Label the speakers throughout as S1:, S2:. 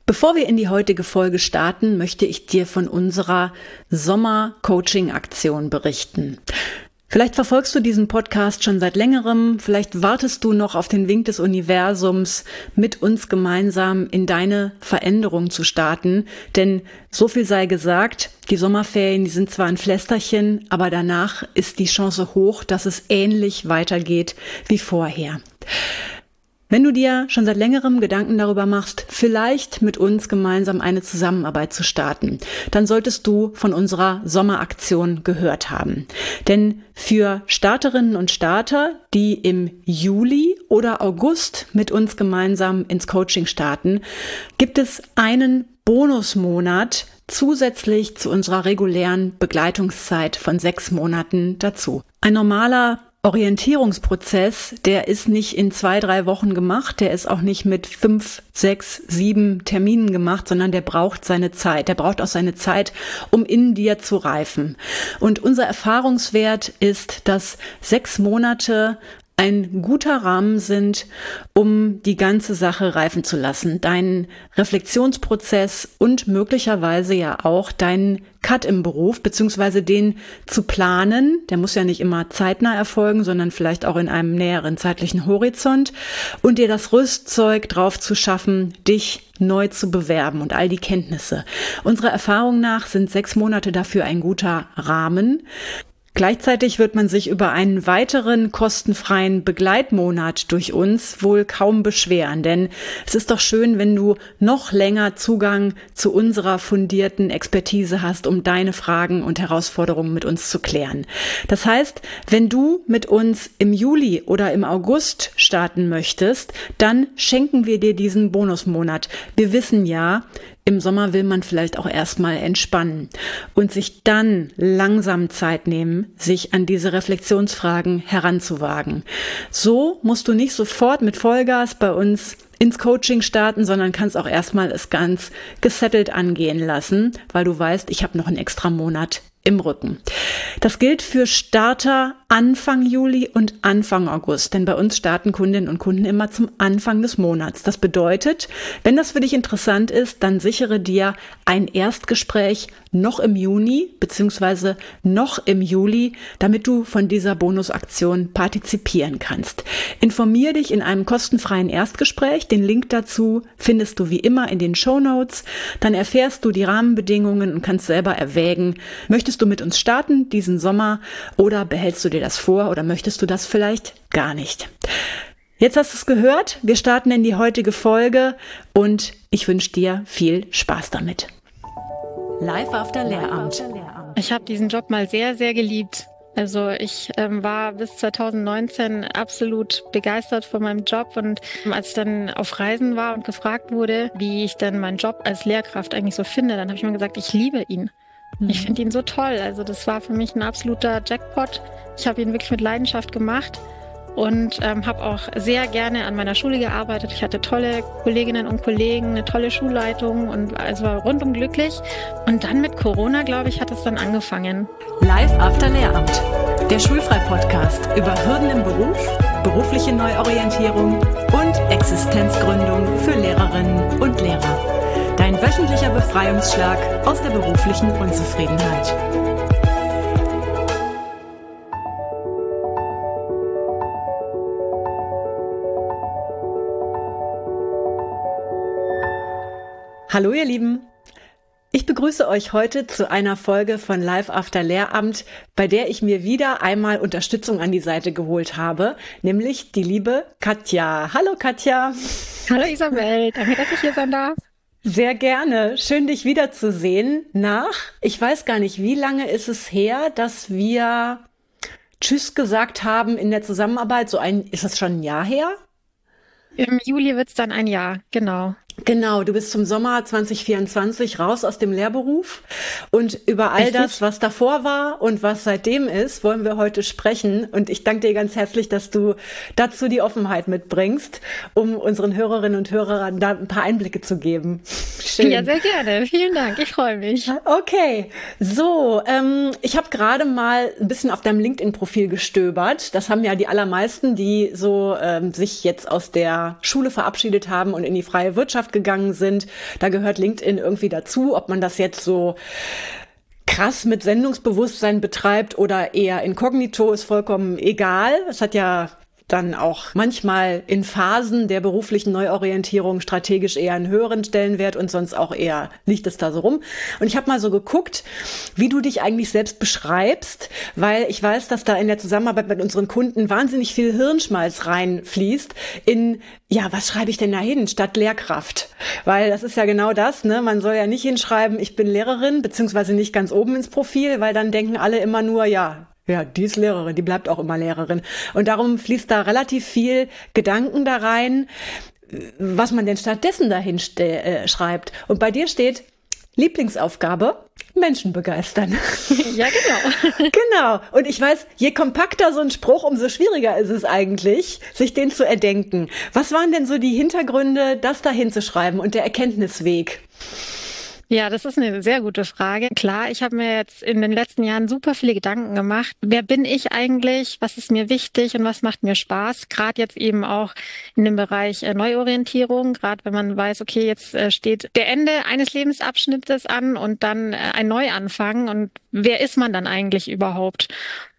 S1: Bevor wir in die heutige Folge starten, möchte ich dir von unserer Sommer-Coaching-Aktion berichten. Vielleicht verfolgst du diesen Podcast schon seit längerem, vielleicht wartest du noch auf den Wink des Universums, mit uns gemeinsam in deine Veränderung zu starten. Denn so viel sei gesagt, die Sommerferien, die sind zwar ein Pflästerchen, aber danach ist die Chance hoch, dass es ähnlich weitergeht wie vorher. Wenn du dir schon seit längerem Gedanken darüber machst, vielleicht mit uns gemeinsam eine Zusammenarbeit zu starten, dann solltest du von unserer Sommeraktion gehört haben. Denn für Starterinnen und Starter, die im Juli oder August mit uns gemeinsam ins Coaching starten, gibt es einen Bonusmonat zusätzlich zu unserer regulären Begleitungszeit von 6 Monaten dazu. Ein normaler Orientierungsprozess, der ist nicht in 2-3 Wochen gemacht, der ist auch nicht mit 5, 6, 7 Terminen gemacht, sondern der braucht seine Zeit. Der braucht auch seine Zeit, um in dir zu reifen. Und unser Erfahrungswert ist, dass 6 Monate ein guter Rahmen sind, um die ganze Sache reifen zu lassen. Deinen Reflexionsprozess und möglicherweise ja auch deinen Cut im Beruf, beziehungsweise den zu planen. Der muss ja nicht immer zeitnah erfolgen, sondern vielleicht auch in einem näheren zeitlichen Horizont und dir das Rüstzeug drauf zu schaffen, dich neu zu bewerben und all die Kenntnisse. Unserer Erfahrung nach sind 6 Monate dafür ein guter Rahmen. Gleichzeitig wird man sich über einen weiteren kostenfreien Begleitmonat durch uns wohl kaum beschweren, denn es ist doch schön, wenn du noch länger Zugang zu unserer fundierten Expertise hast, um deine Fragen und Herausforderungen mit uns zu klären. Das heißt, wenn du mit uns im Juli oder im August starten möchtest, dann schenken wir dir diesen Bonusmonat. Wir wissen ja, im Sommer will man vielleicht auch erstmal entspannen und sich dann langsam Zeit nehmen, sich an diese Reflexionsfragen heranzuwagen. So musst du nicht sofort mit Vollgas bei uns ins Coaching starten, sondern kannst auch erstmal es ganz gesettelt angehen lassen, weil du weißt, ich habe noch einen extra Monat im Rücken. Das gilt für Starter Anfang Juli und Anfang August, denn bei uns starten Kundinnen und Kunden immer zum Anfang des Monats. Das bedeutet, wenn das für dich interessant ist, dann sichere dir ein Erstgespräch noch im Juni bzw. noch im Juli, damit du von dieser Bonusaktion partizipieren kannst. Informier dich in einem kostenfreien Erstgespräch. Den Link dazu findest du wie immer in den Shownotes. Dann erfährst du die Rahmenbedingungen und kannst selber erwägen, möchtest du mit uns starten diesen Sommer oder behältst du dir das vor oder möchtest du das vielleicht gar nicht? Jetzt hast du es gehört. Wir starten in die heutige Folge und ich wünsche dir viel Spaß damit. Live after Lehramt.
S2: Ich habe diesen Job mal sehr, sehr geliebt. Also ich war bis 2019 absolut begeistert von meinem Job und als ich dann auf Reisen war und gefragt wurde, wie ich denn meinen Job als Lehrkraft eigentlich so finde, dann habe ich mir gesagt, ich liebe ihn. Ich finde ihn so toll. Also das war für mich ein absoluter Jackpot. Ich habe ihn wirklich mit Leidenschaft gemacht und habe auch sehr gerne an meiner Schule gearbeitet. Ich hatte tolle Kolleginnen und Kollegen, eine tolle Schulleitung und also war rundum glücklich. Und dann mit Corona, glaube ich, hat es dann angefangen.
S1: Live after Lehramt, der Schulfrei-Podcast über Hürden im Beruf, berufliche Neuorientierung und Existenzgründung für Lehrerinnen und Lehrer. Dein wöchentlicher Befreiungsschlag aus der beruflichen Unzufriedenheit. Hallo ihr Lieben, ich begrüße euch heute zu einer Folge von Live after Lehramt, bei der ich mir wieder einmal Unterstützung an die Seite geholt habe, nämlich die liebe Katja. Hallo Katja.
S2: Hallo Isabel, danke, dass ich hier sein darf.
S1: Sehr gerne. Schön, dich wiederzusehen. Ich weiß gar nicht, wie lange ist es her, dass wir Tschüss gesagt haben in der Zusammenarbeit? Ist das schon ein Jahr her?
S2: Im Juli wird es dann ein Jahr, genau.
S1: Genau, du bist zum Sommer 2024 raus aus dem Lehrberuf und über all das, was davor war und was seitdem ist, wollen wir heute sprechen und ich danke dir ganz herzlich, dass du dazu die Offenheit mitbringst, um unseren Hörerinnen und Hörern da ein paar Einblicke zu geben. Schön.
S2: Ja, sehr gerne. Vielen Dank. Ich freue mich.
S1: Okay, so, ich habe gerade mal ein bisschen auf deinem LinkedIn-Profil gestöbert. Das haben ja die allermeisten, die so sich jetzt aus der Schule verabschiedet haben und in die freie Wirtschaft Lehrkraft gegangen sind. Da gehört LinkedIn irgendwie dazu, ob man das jetzt so krass mit Sendungsbewusstsein betreibt oder eher inkognito, ist vollkommen egal. Es hat ja dann auch manchmal in Phasen der beruflichen Neuorientierung strategisch eher einen höheren Stellenwert und sonst auch eher liegt es da so rum. Und ich habe mal so geguckt, wie du dich eigentlich selbst beschreibst, weil ich weiß, dass da in der Zusammenarbeit mit unseren Kunden wahnsinnig viel Hirnschmalz reinfließt in, ja, was schreibe ich denn da hin statt Lehrkraft? Weil das ist ja genau das, ne? Man soll ja nicht hinschreiben, ich bin Lehrerin, beziehungsweise nicht ganz oben ins Profil, weil dann denken alle immer nur, ja, die ist Lehrerin, die bleibt auch immer Lehrerin. Und darum fließt da relativ viel Gedanken da rein, was man denn stattdessen dahin schreibt. Und bei dir steht Lieblingsaufgabe, Menschen begeistern.
S2: Ja, genau.
S1: Genau. Und ich weiß, je kompakter so ein Spruch, umso schwieriger ist es eigentlich, sich den zu erdenken. Was waren denn so die Hintergründe, das dahin zu schreiben und der Erkenntnisweg?
S2: Ja, das ist eine sehr gute Frage. Klar, ich habe mir jetzt in den letzten Jahren super viele Gedanken gemacht. Wer bin ich eigentlich? Was ist mir wichtig und was macht mir Spaß? Gerade jetzt eben auch in dem Bereich Neuorientierung, gerade wenn man weiß, okay, jetzt steht der Ende eines Lebensabschnittes an und dann ein Neuanfang. Und wer ist man dann eigentlich überhaupt?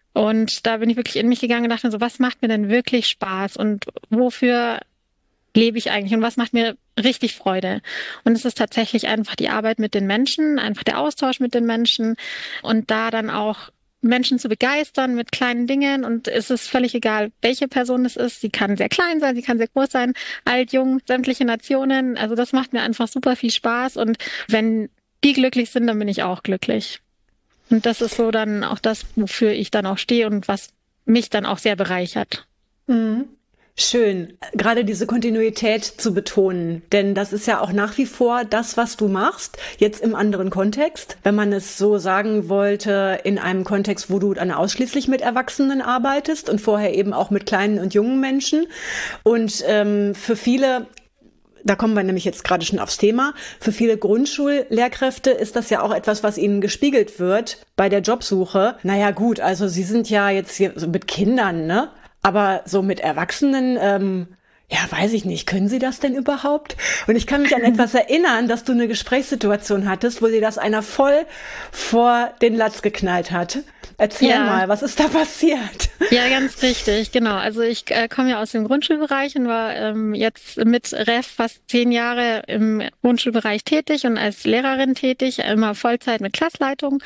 S2: Und da bin ich wirklich in mich gegangen und dachte so, was macht mir denn wirklich Spaß und wofür lebe ich eigentlich und was macht mir richtig Freude? Und es ist tatsächlich einfach die Arbeit mit den Menschen, einfach der Austausch mit den Menschen und da dann auch Menschen zu begeistern mit kleinen Dingen. Und es ist völlig egal, welche Person es ist. Sie kann sehr klein sein, sie kann sehr groß sein, alt, jung, sämtliche Nationen. Also das macht mir einfach super viel Spaß. Und wenn die glücklich sind, dann bin ich auch glücklich. Und das ist so dann auch das, wofür ich dann auch stehe und was mich dann auch sehr bereichert.
S1: Mhm. Schön, gerade diese Kontinuität zu betonen, denn das ist ja auch nach wie vor das, was du machst, jetzt im anderen Kontext. Wenn man es so sagen wollte, in einem Kontext, wo du dann ausschließlich mit Erwachsenen arbeitest und vorher eben auch mit kleinen und jungen Menschen. Und für viele, da kommen wir nämlich jetzt gerade schon aufs Thema, für viele Grundschullehrkräfte ist das ja auch etwas, was ihnen gespiegelt wird bei der Jobsuche. Naja gut, also sie sind ja jetzt hier so mit Kindern, ne? Aber so mit Erwachsenen, ja, weiß ich nicht, können sie das denn überhaupt? Und ich kann mich an etwas erinnern, dass du eine Gesprächssituation hattest, wo dir das einer voll vor den Latz geknallt hat. Erzähl mal, was ist da passiert?
S2: Ja, ganz richtig, genau. Also ich komme ja aus dem Grundschulbereich und war jetzt mit Ref fast 10 Jahre im Grundschulbereich tätig und als Lehrerin tätig, immer Vollzeit mit Klassleitung.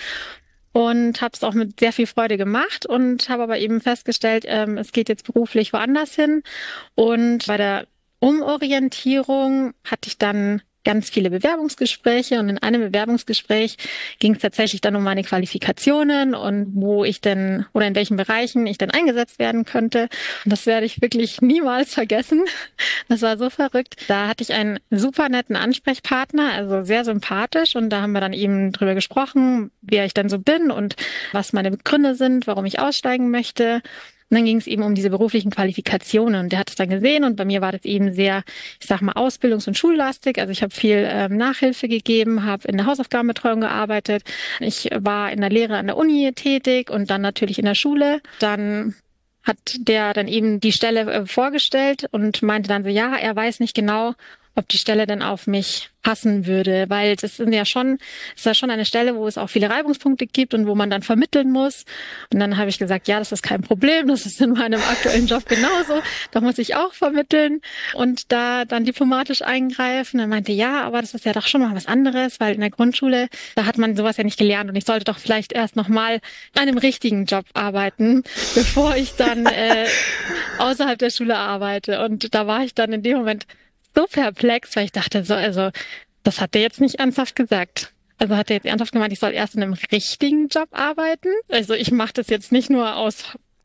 S2: Und habe es auch mit sehr viel Freude gemacht und habe aber eben festgestellt, es geht jetzt beruflich woanders hin. Und bei der Umorientierung hatte ich dann ganz viele Bewerbungsgespräche und in einem Bewerbungsgespräch ging es tatsächlich dann um meine Qualifikationen und wo ich denn oder in welchen Bereichen ich denn eingesetzt werden könnte. Und das werde ich wirklich niemals vergessen. Das war so verrückt. Da hatte ich einen super netten Ansprechpartner, also sehr sympathisch und da haben wir dann eben drüber gesprochen, wer ich dann so bin und was meine Gründe sind, warum ich aussteigen möchte. Und dann ging es eben um diese beruflichen Qualifikationen. Und der hat es dann gesehen und bei mir war das eben sehr, ich sag mal, ausbildungs- und schullastig. Also ich habe viel Nachhilfe gegeben, habe in der Hausaufgabenbetreuung gearbeitet. Ich war in der Lehre an der Uni tätig und dann natürlich in der Schule. Dann hat der dann eben die Stelle vorgestellt und meinte dann so, ja, er weiß nicht genau, ob die Stelle denn auf mich passen würde, weil das ist ja schon eine Stelle, wo es auch viele Reibungspunkte gibt und wo man dann vermitteln muss. Und dann habe ich gesagt, ja, das ist kein Problem, das ist in meinem aktuellen Job genauso, da muss ich auch vermitteln und da dann diplomatisch eingreifen. Er meinte, ja, aber das ist ja doch schon mal was anderes, weil in der Grundschule, da hat man sowas ja nicht gelernt und ich sollte doch vielleicht erst nochmal an einem richtigen Job arbeiten, bevor ich dann außerhalb der Schule arbeite. Und da war ich dann in dem Moment so perplex, weil ich dachte so, also das hat der jetzt nicht ernsthaft gesagt. Also hat er jetzt ernsthaft gemeint, ich soll erst in einem richtigen Job arbeiten. Also ich mache das jetzt nicht nur aus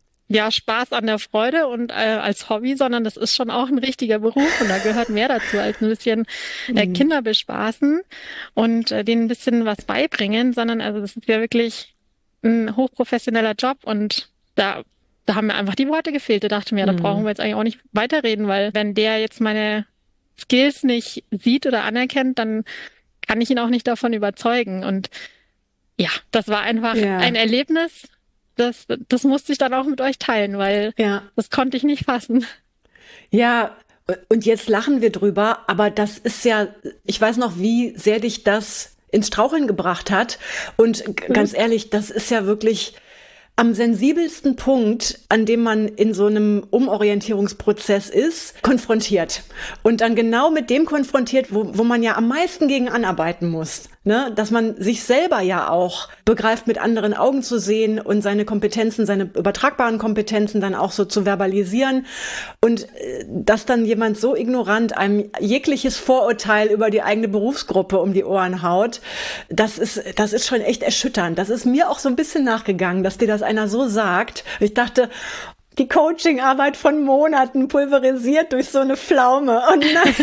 S2: Spaß an der Freude und als Hobby, sondern das ist schon auch ein richtiger Beruf und da gehört mehr dazu als ein bisschen Kinder bespaßen und denen ein bisschen was beibringen, sondern also das ist ja wirklich ein hochprofessioneller Job und da haben mir einfach die Worte gefehlt. Da dachte ich mir, da brauchen wir jetzt eigentlich auch nicht weiterreden, weil wenn der jetzt meine Skills nicht sieht oder anerkennt, dann kann ich ihn auch nicht davon überzeugen. Und ja, das war einfach ein Erlebnis, das musste ich dann auch mit euch teilen, weil das konnte ich nicht fassen.
S1: Ja, Und jetzt lachen wir drüber, aber das ist ja, ich weiß noch, wie sehr dich das ins Straucheln gebracht hat. Und ganz ehrlich, das ist ja wirklich am sensibelsten Punkt, an dem man in so einem Umorientierungsprozess ist, konfrontiert. Und dann genau mit dem konfrontiert, wo man ja am meisten gegen anarbeiten muss. Ne? Dass man sich selber ja auch begreift, mit anderen Augen zu sehen und seine Kompetenzen, seine übertragbaren Kompetenzen dann auch so zu verbalisieren. Und dass dann jemand so ignorant einem jegliches Vorurteil über die eigene Berufsgruppe um die Ohren haut, das ist schon echt erschütternd. Das ist mir auch so ein bisschen nachgegangen, dass dir das einer so sagt. Ich dachte, die Coachingarbeit von Monaten pulverisiert durch so eine Pflaume. Und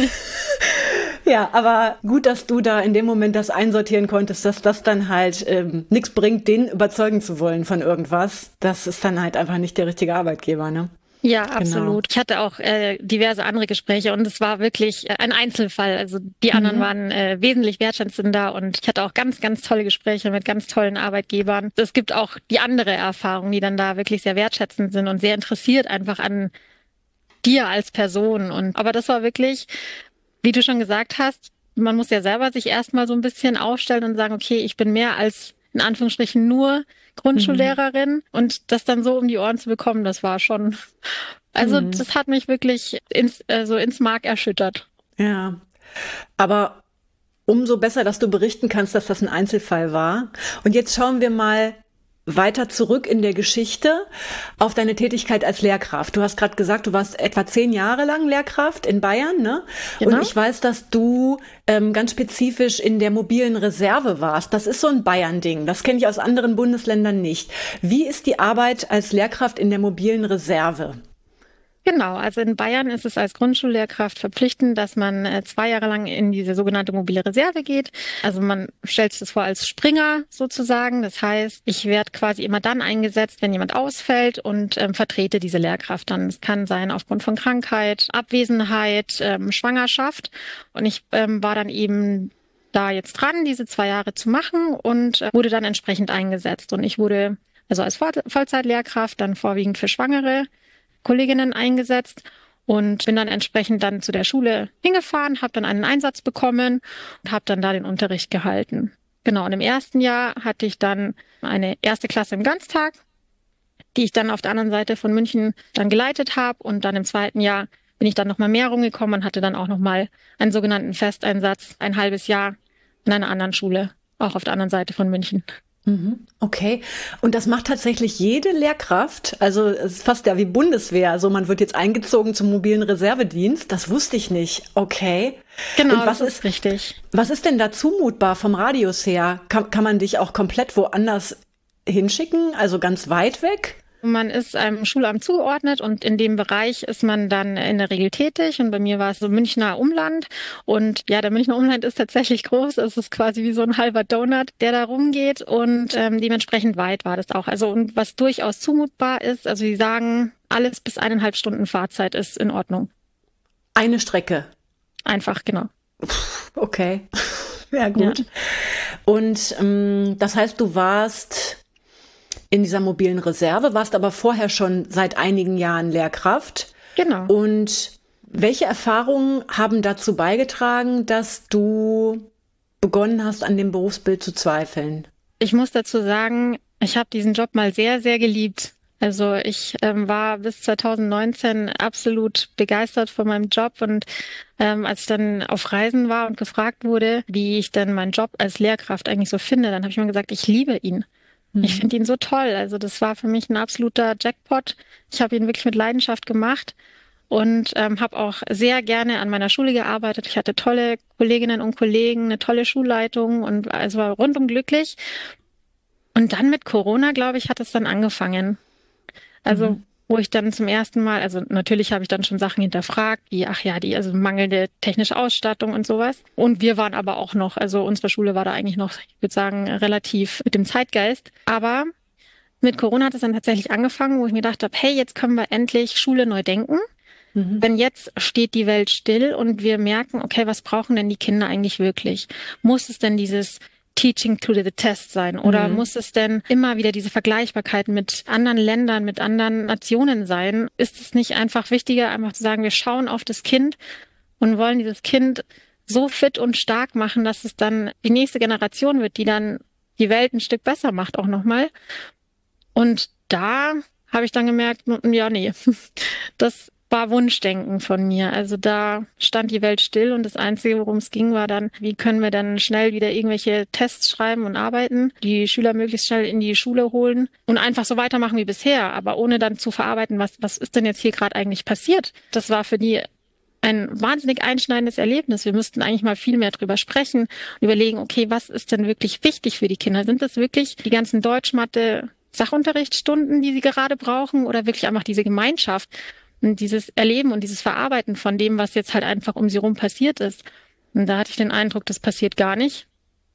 S1: ja, aber gut, dass du da in dem Moment das einsortieren konntest, dass das dann halt nichts bringt, den überzeugen zu wollen von irgendwas. Das ist dann halt einfach nicht der richtige Arbeitgeber, ne?
S2: Ja, absolut. Genau. Ich hatte auch diverse andere Gespräche und es war wirklich ein Einzelfall. Also die anderen waren wesentlich wertschätzender und ich hatte auch ganz, ganz tolle Gespräche mit ganz tollen Arbeitgebern. Es gibt auch die andere Erfahrung, die dann da wirklich sehr wertschätzend sind und sehr interessiert einfach an dir als Person. Aber das war wirklich, wie du schon gesagt hast, man muss ja selber sich erstmal so ein bisschen aufstellen und sagen, okay, ich bin mehr als in Anführungsstrichen nur Grundschullehrerin und das dann so um die Ohren zu bekommen, das war schon, also das hat mich wirklich ins Mark erschüttert.
S1: Ja, aber umso besser, dass du berichten kannst, dass das ein Einzelfall war. Und jetzt schauen wir mal weiter zurück in der Geschichte auf deine Tätigkeit als Lehrkraft. Du hast gerade gesagt, du warst etwa 10 Jahre lang Lehrkraft in Bayern, ne? Genau. Und ich weiß, dass du ganz spezifisch in der mobilen Reserve warst. Das ist so ein Bayern-Ding. Das kenne ich aus anderen Bundesländern nicht. Wie ist die Arbeit als Lehrkraft in der mobilen Reserve?
S2: Genau, also in Bayern ist es als Grundschullehrkraft verpflichtend, dass man 2 Jahre lang in diese sogenannte mobile Reserve geht. Also man stellt sich das vor als Springer sozusagen. Das heißt, ich werde quasi immer dann eingesetzt, wenn jemand ausfällt und vertrete diese Lehrkraft dann. Es kann sein aufgrund von Krankheit, Abwesenheit, Schwangerschaft. Und ich war dann eben da jetzt dran, diese 2 Jahre zu machen und wurde dann entsprechend eingesetzt. Und ich wurde also als Vollzeitlehrkraft dann vorwiegend für Schwangere Kolleginnen eingesetzt und bin dann entsprechend dann zu der Schule hingefahren, habe dann einen Einsatz bekommen und habe dann da den Unterricht gehalten. Genau, und im ersten Jahr hatte ich dann eine erste Klasse im Ganztag, die ich dann auf der anderen Seite von München dann geleitet habe und dann im zweiten Jahr bin ich dann nochmal mehr rumgekommen und hatte dann auch nochmal einen sogenannten Festeinsatz, ein halbes Jahr in einer anderen Schule, auch auf der anderen Seite von München.
S1: Okay. Und das macht tatsächlich jede Lehrkraft. Also es ist fast ja wie Bundeswehr. Also man wird jetzt eingezogen zum mobilen Reservedienst. Das wusste ich nicht. Okay.
S2: Genau,
S1: und was
S2: das ist richtig.
S1: Was ist denn da zumutbar vom Radius her? Kann man dich auch komplett woanders hinschicken? Also ganz weit weg?
S2: Man ist einem Schulamt zugeordnet und in dem Bereich ist man dann in der Regel tätig. Und bei mir war es so Münchner Umland. Und ja, der Münchner Umland ist tatsächlich groß. Es ist quasi wie so ein halber Donut, der da rumgeht. Und dementsprechend weit war das auch. Also und was durchaus zumutbar ist, also die sagen, alles bis 1,5 Stunden Fahrzeit ist in Ordnung.
S1: Eine Strecke?
S2: Einfach, genau.
S1: Okay, ja gut. Ja. Und das heißt, du warst in dieser mobilen Reserve, warst aber vorher schon seit einigen Jahren Lehrkraft.
S2: Genau.
S1: Und welche Erfahrungen haben dazu beigetragen, dass du begonnen hast, an dem Berufsbild zu zweifeln?
S2: Ich muss dazu sagen, ich habe diesen Job mal sehr, sehr geliebt. Also ich war bis 2019 absolut begeistert von meinem Job und als ich dann auf Reisen war und gefragt wurde, wie ich denn meinen Job als Lehrkraft eigentlich so finde, dann habe ich mir gesagt, ich liebe ihn. Ich finde ihn so toll. Also das war für mich ein absoluter Jackpot. Ich habe ihn wirklich mit Leidenschaft gemacht und habe auch sehr gerne an meiner Schule gearbeitet. Ich hatte tolle Kolleginnen und Kollegen, eine tolle Schulleitung und also war rundum glücklich. Und dann mit Corona, glaube ich, hat es dann angefangen. Also wo ich dann zum ersten Mal, also natürlich habe ich dann schon Sachen hinterfragt, wie, also mangelnde technische Ausstattung und sowas. Und wir waren aber auch noch, also unsere Schule war da eigentlich noch, ich würde sagen, relativ mit dem Zeitgeist. Aber mit Corona hat es dann tatsächlich angefangen, wo ich mir gedacht habe, hey, jetzt können wir endlich Schule neu denken. Denn jetzt steht die Welt still und wir merken, okay, was brauchen denn die Kinder eigentlich wirklich? Muss es denn dieses Teaching to the Test sein? Oder muss es denn immer wieder diese Vergleichbarkeit mit anderen Ländern, mit anderen Nationen sein? Ist es nicht einfach wichtiger, einfach zu sagen, wir schauen auf das Kind und wollen dieses Kind so fit und stark machen, dass es dann die nächste Generation wird, die dann die Welt ein Stück besser macht auch nochmal. Und da habe ich dann gemerkt, ja, nee, das war Wunschdenken von mir. Also da stand die Welt still und das Einzige, worum es ging, war dann, wie können wir dann schnell wieder irgendwelche Tests schreiben und arbeiten, die Schüler möglichst schnell in die Schule holen und einfach so weitermachen wie bisher, aber ohne dann zu verarbeiten, was ist denn jetzt hier gerade eigentlich passiert? Das war für die ein wahnsinnig einschneidendes Erlebnis. Wir müssten eigentlich mal viel mehr drüber sprechen und überlegen, okay, was ist denn wirklich wichtig für die Kinder? Sind das wirklich die ganzen Deutsch, Mathe, Sachunterrichtsstunden, die sie gerade brauchen, oder wirklich einfach diese Gemeinschaft und dieses Erleben und dieses Verarbeiten von dem, was jetzt halt einfach um sie rum passiert ist? Und da hatte ich den Eindruck, das passiert gar nicht.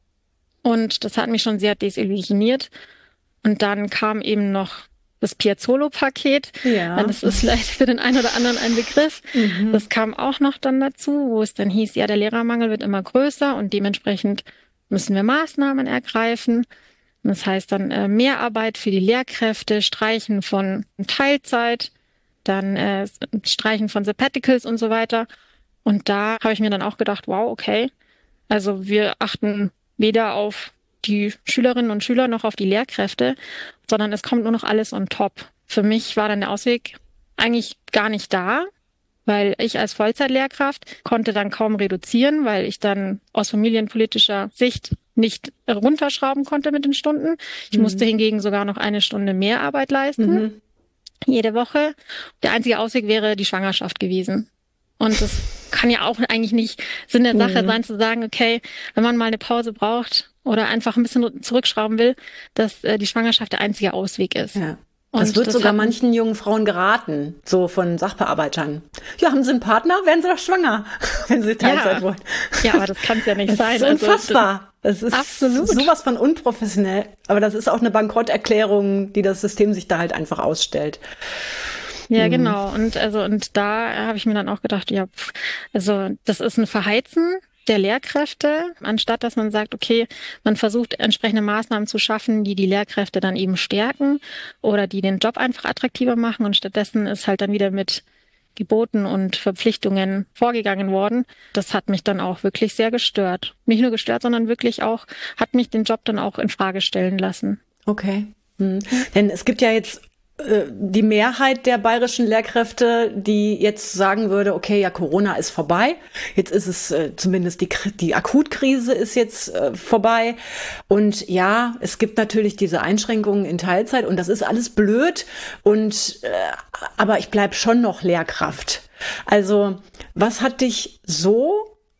S2: Und das hat mich schon sehr desillusioniert. Und dann kam eben noch das Piazzolo-Paket.
S1: Ja.
S2: Das ist vielleicht für den einen oder anderen ein Begriff. Das kam auch noch dann dazu, wo es dann hieß, ja, der Lehrermangel wird immer größer und dementsprechend müssen wir Maßnahmen ergreifen. Das heißt dann Mehrarbeit für die Lehrkräfte, Streichen von Teilzeit, dann Streichen von Sabbaticals und so weiter. Und da habe ich mir dann auch gedacht, wow, okay, also wir achten weder auf die Schülerinnen und Schüler noch auf die Lehrkräfte, sondern es kommt nur noch alles on top. Für mich war dann der Ausweg eigentlich gar nicht da, weil ich als Vollzeitlehrkraft konnte dann kaum reduzieren, weil ich dann aus familienpolitischer Sicht nicht runterschrauben konnte mit den Stunden. Ich musste hingegen sogar noch 1 Stunde mehr Arbeit leisten, jede Woche. Der einzige Ausweg wäre die Schwangerschaft gewesen. Und das kann ja auch eigentlich nicht Sinn der Sache sein, zu sagen, okay, wenn man mal eine Pause braucht oder einfach ein bisschen zurückschrauben will, dass die Schwangerschaft der einzige Ausweg ist.
S1: Ja. Das wird sogar manchen jungen Frauen geraten, so von Sachbearbeitern. Ja, haben Sie einen Partner, werden Sie doch schwanger, wenn Sie Teilzeit wollen.
S2: Ja, aber das kann es ja nicht sein.
S1: Das ist unfassbar. Das ist
S2: absolut
S1: sowas von unprofessionell. Aber das ist auch eine Bankrotterklärung, die das System sich da halt einfach ausstellt.
S2: Ja, genau. Und da habe ich mir dann auch gedacht, ja, also das ist ein Verheizen der Lehrkräfte, anstatt dass man sagt, okay, man versucht entsprechende Maßnahmen zu schaffen, die die Lehrkräfte dann eben stärken oder die den Job einfach attraktiver machen. Und stattdessen ist halt dann wieder mit Geboten und Verpflichtungen vorgegangen worden. Das hat mich dann auch wirklich sehr gestört. Nicht nur gestört, sondern wirklich auch, hat mich den Job dann auch in Frage stellen lassen.
S1: Okay. Denn es gibt ja jetzt die Mehrheit der bayerischen Lehrkräfte, die jetzt sagen würde, okay, ja, Corona ist vorbei. Jetzt ist es zumindest die Akutkrise ist jetzt vorbei. Und ja, es gibt natürlich diese Einschränkungen in Teilzeit und das ist alles blöd. Und aber ich bleib schon noch Lehrkraft. Also, was hat dich so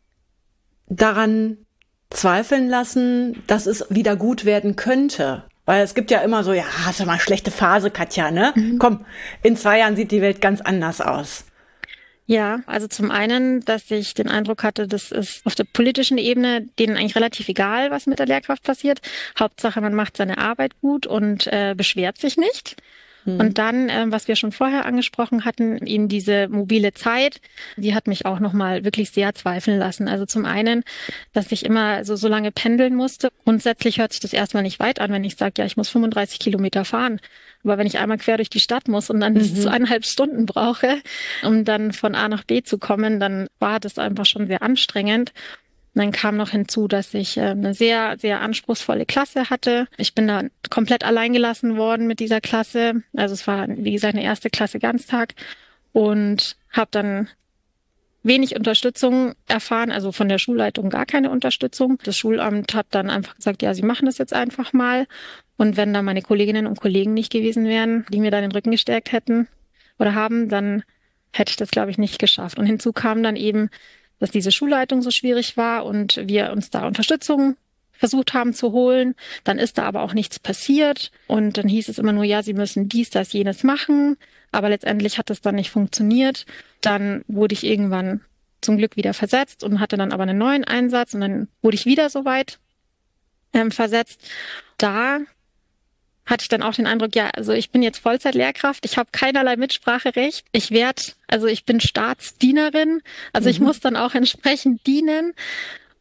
S1: daran zweifeln lassen, dass es wieder gut werden könnte? Weil es gibt ja immer so, ja, hast du mal eine schlechte Phase, Katja, ne? Komm, in 2 Jahren sieht die Welt ganz anders aus.
S2: Ja, also zum einen, dass ich den Eindruck hatte, das ist auf der politischen Ebene denen eigentlich relativ egal, was mit der Lehrkraft passiert. Hauptsache, man macht seine Arbeit gut und beschwert sich nicht. Und dann, was wir schon vorher angesprochen hatten, eben diese mobile Zeit, die hat mich auch nochmal wirklich sehr zweifeln lassen. Also zum einen, dass ich immer so lange pendeln musste. Grundsätzlich hört sich das erstmal nicht weit an, wenn ich sage, ja, ich muss 35 Kilometer fahren. Aber wenn ich einmal quer durch die Stadt muss und dann bis zu 1,5 Stunden brauche, um dann von A nach B zu kommen, dann war das einfach schon sehr anstrengend. Und dann kam noch hinzu, dass ich eine sehr, sehr anspruchsvolle Klasse hatte. Ich bin da komplett allein gelassen worden mit dieser Klasse. Also es war, wie gesagt, eine 1. Klasse Ganztag und habe dann wenig Unterstützung erfahren, also von der Schulleitung gar keine Unterstützung. Das Schulamt hat dann einfach gesagt, ja, sie machen das jetzt einfach mal. Und wenn da meine Kolleginnen und Kollegen nicht gewesen wären, die mir da den Rücken gestärkt hätten oder haben, dann hätte ich das, glaube ich, nicht geschafft. Und hinzu kam dann eben, dass diese Schulleitung so schwierig war und wir uns da Unterstützung versucht haben zu holen. Dann ist da aber auch nichts passiert. Und dann hieß es immer nur, ja, sie müssen dies, das, jenes machen. Aber letztendlich hat das dann nicht funktioniert. Dann wurde ich irgendwann zum Glück wieder versetzt und hatte dann aber einen neuen Einsatz. Und dann wurde ich wieder so weit versetzt. Da hatte ich dann auch den Eindruck, ja, also ich bin jetzt Vollzeitlehrkraft, ich habe keinerlei Mitspracherecht. Ich bin Staatsdienerin, also ich muss dann auch entsprechend dienen.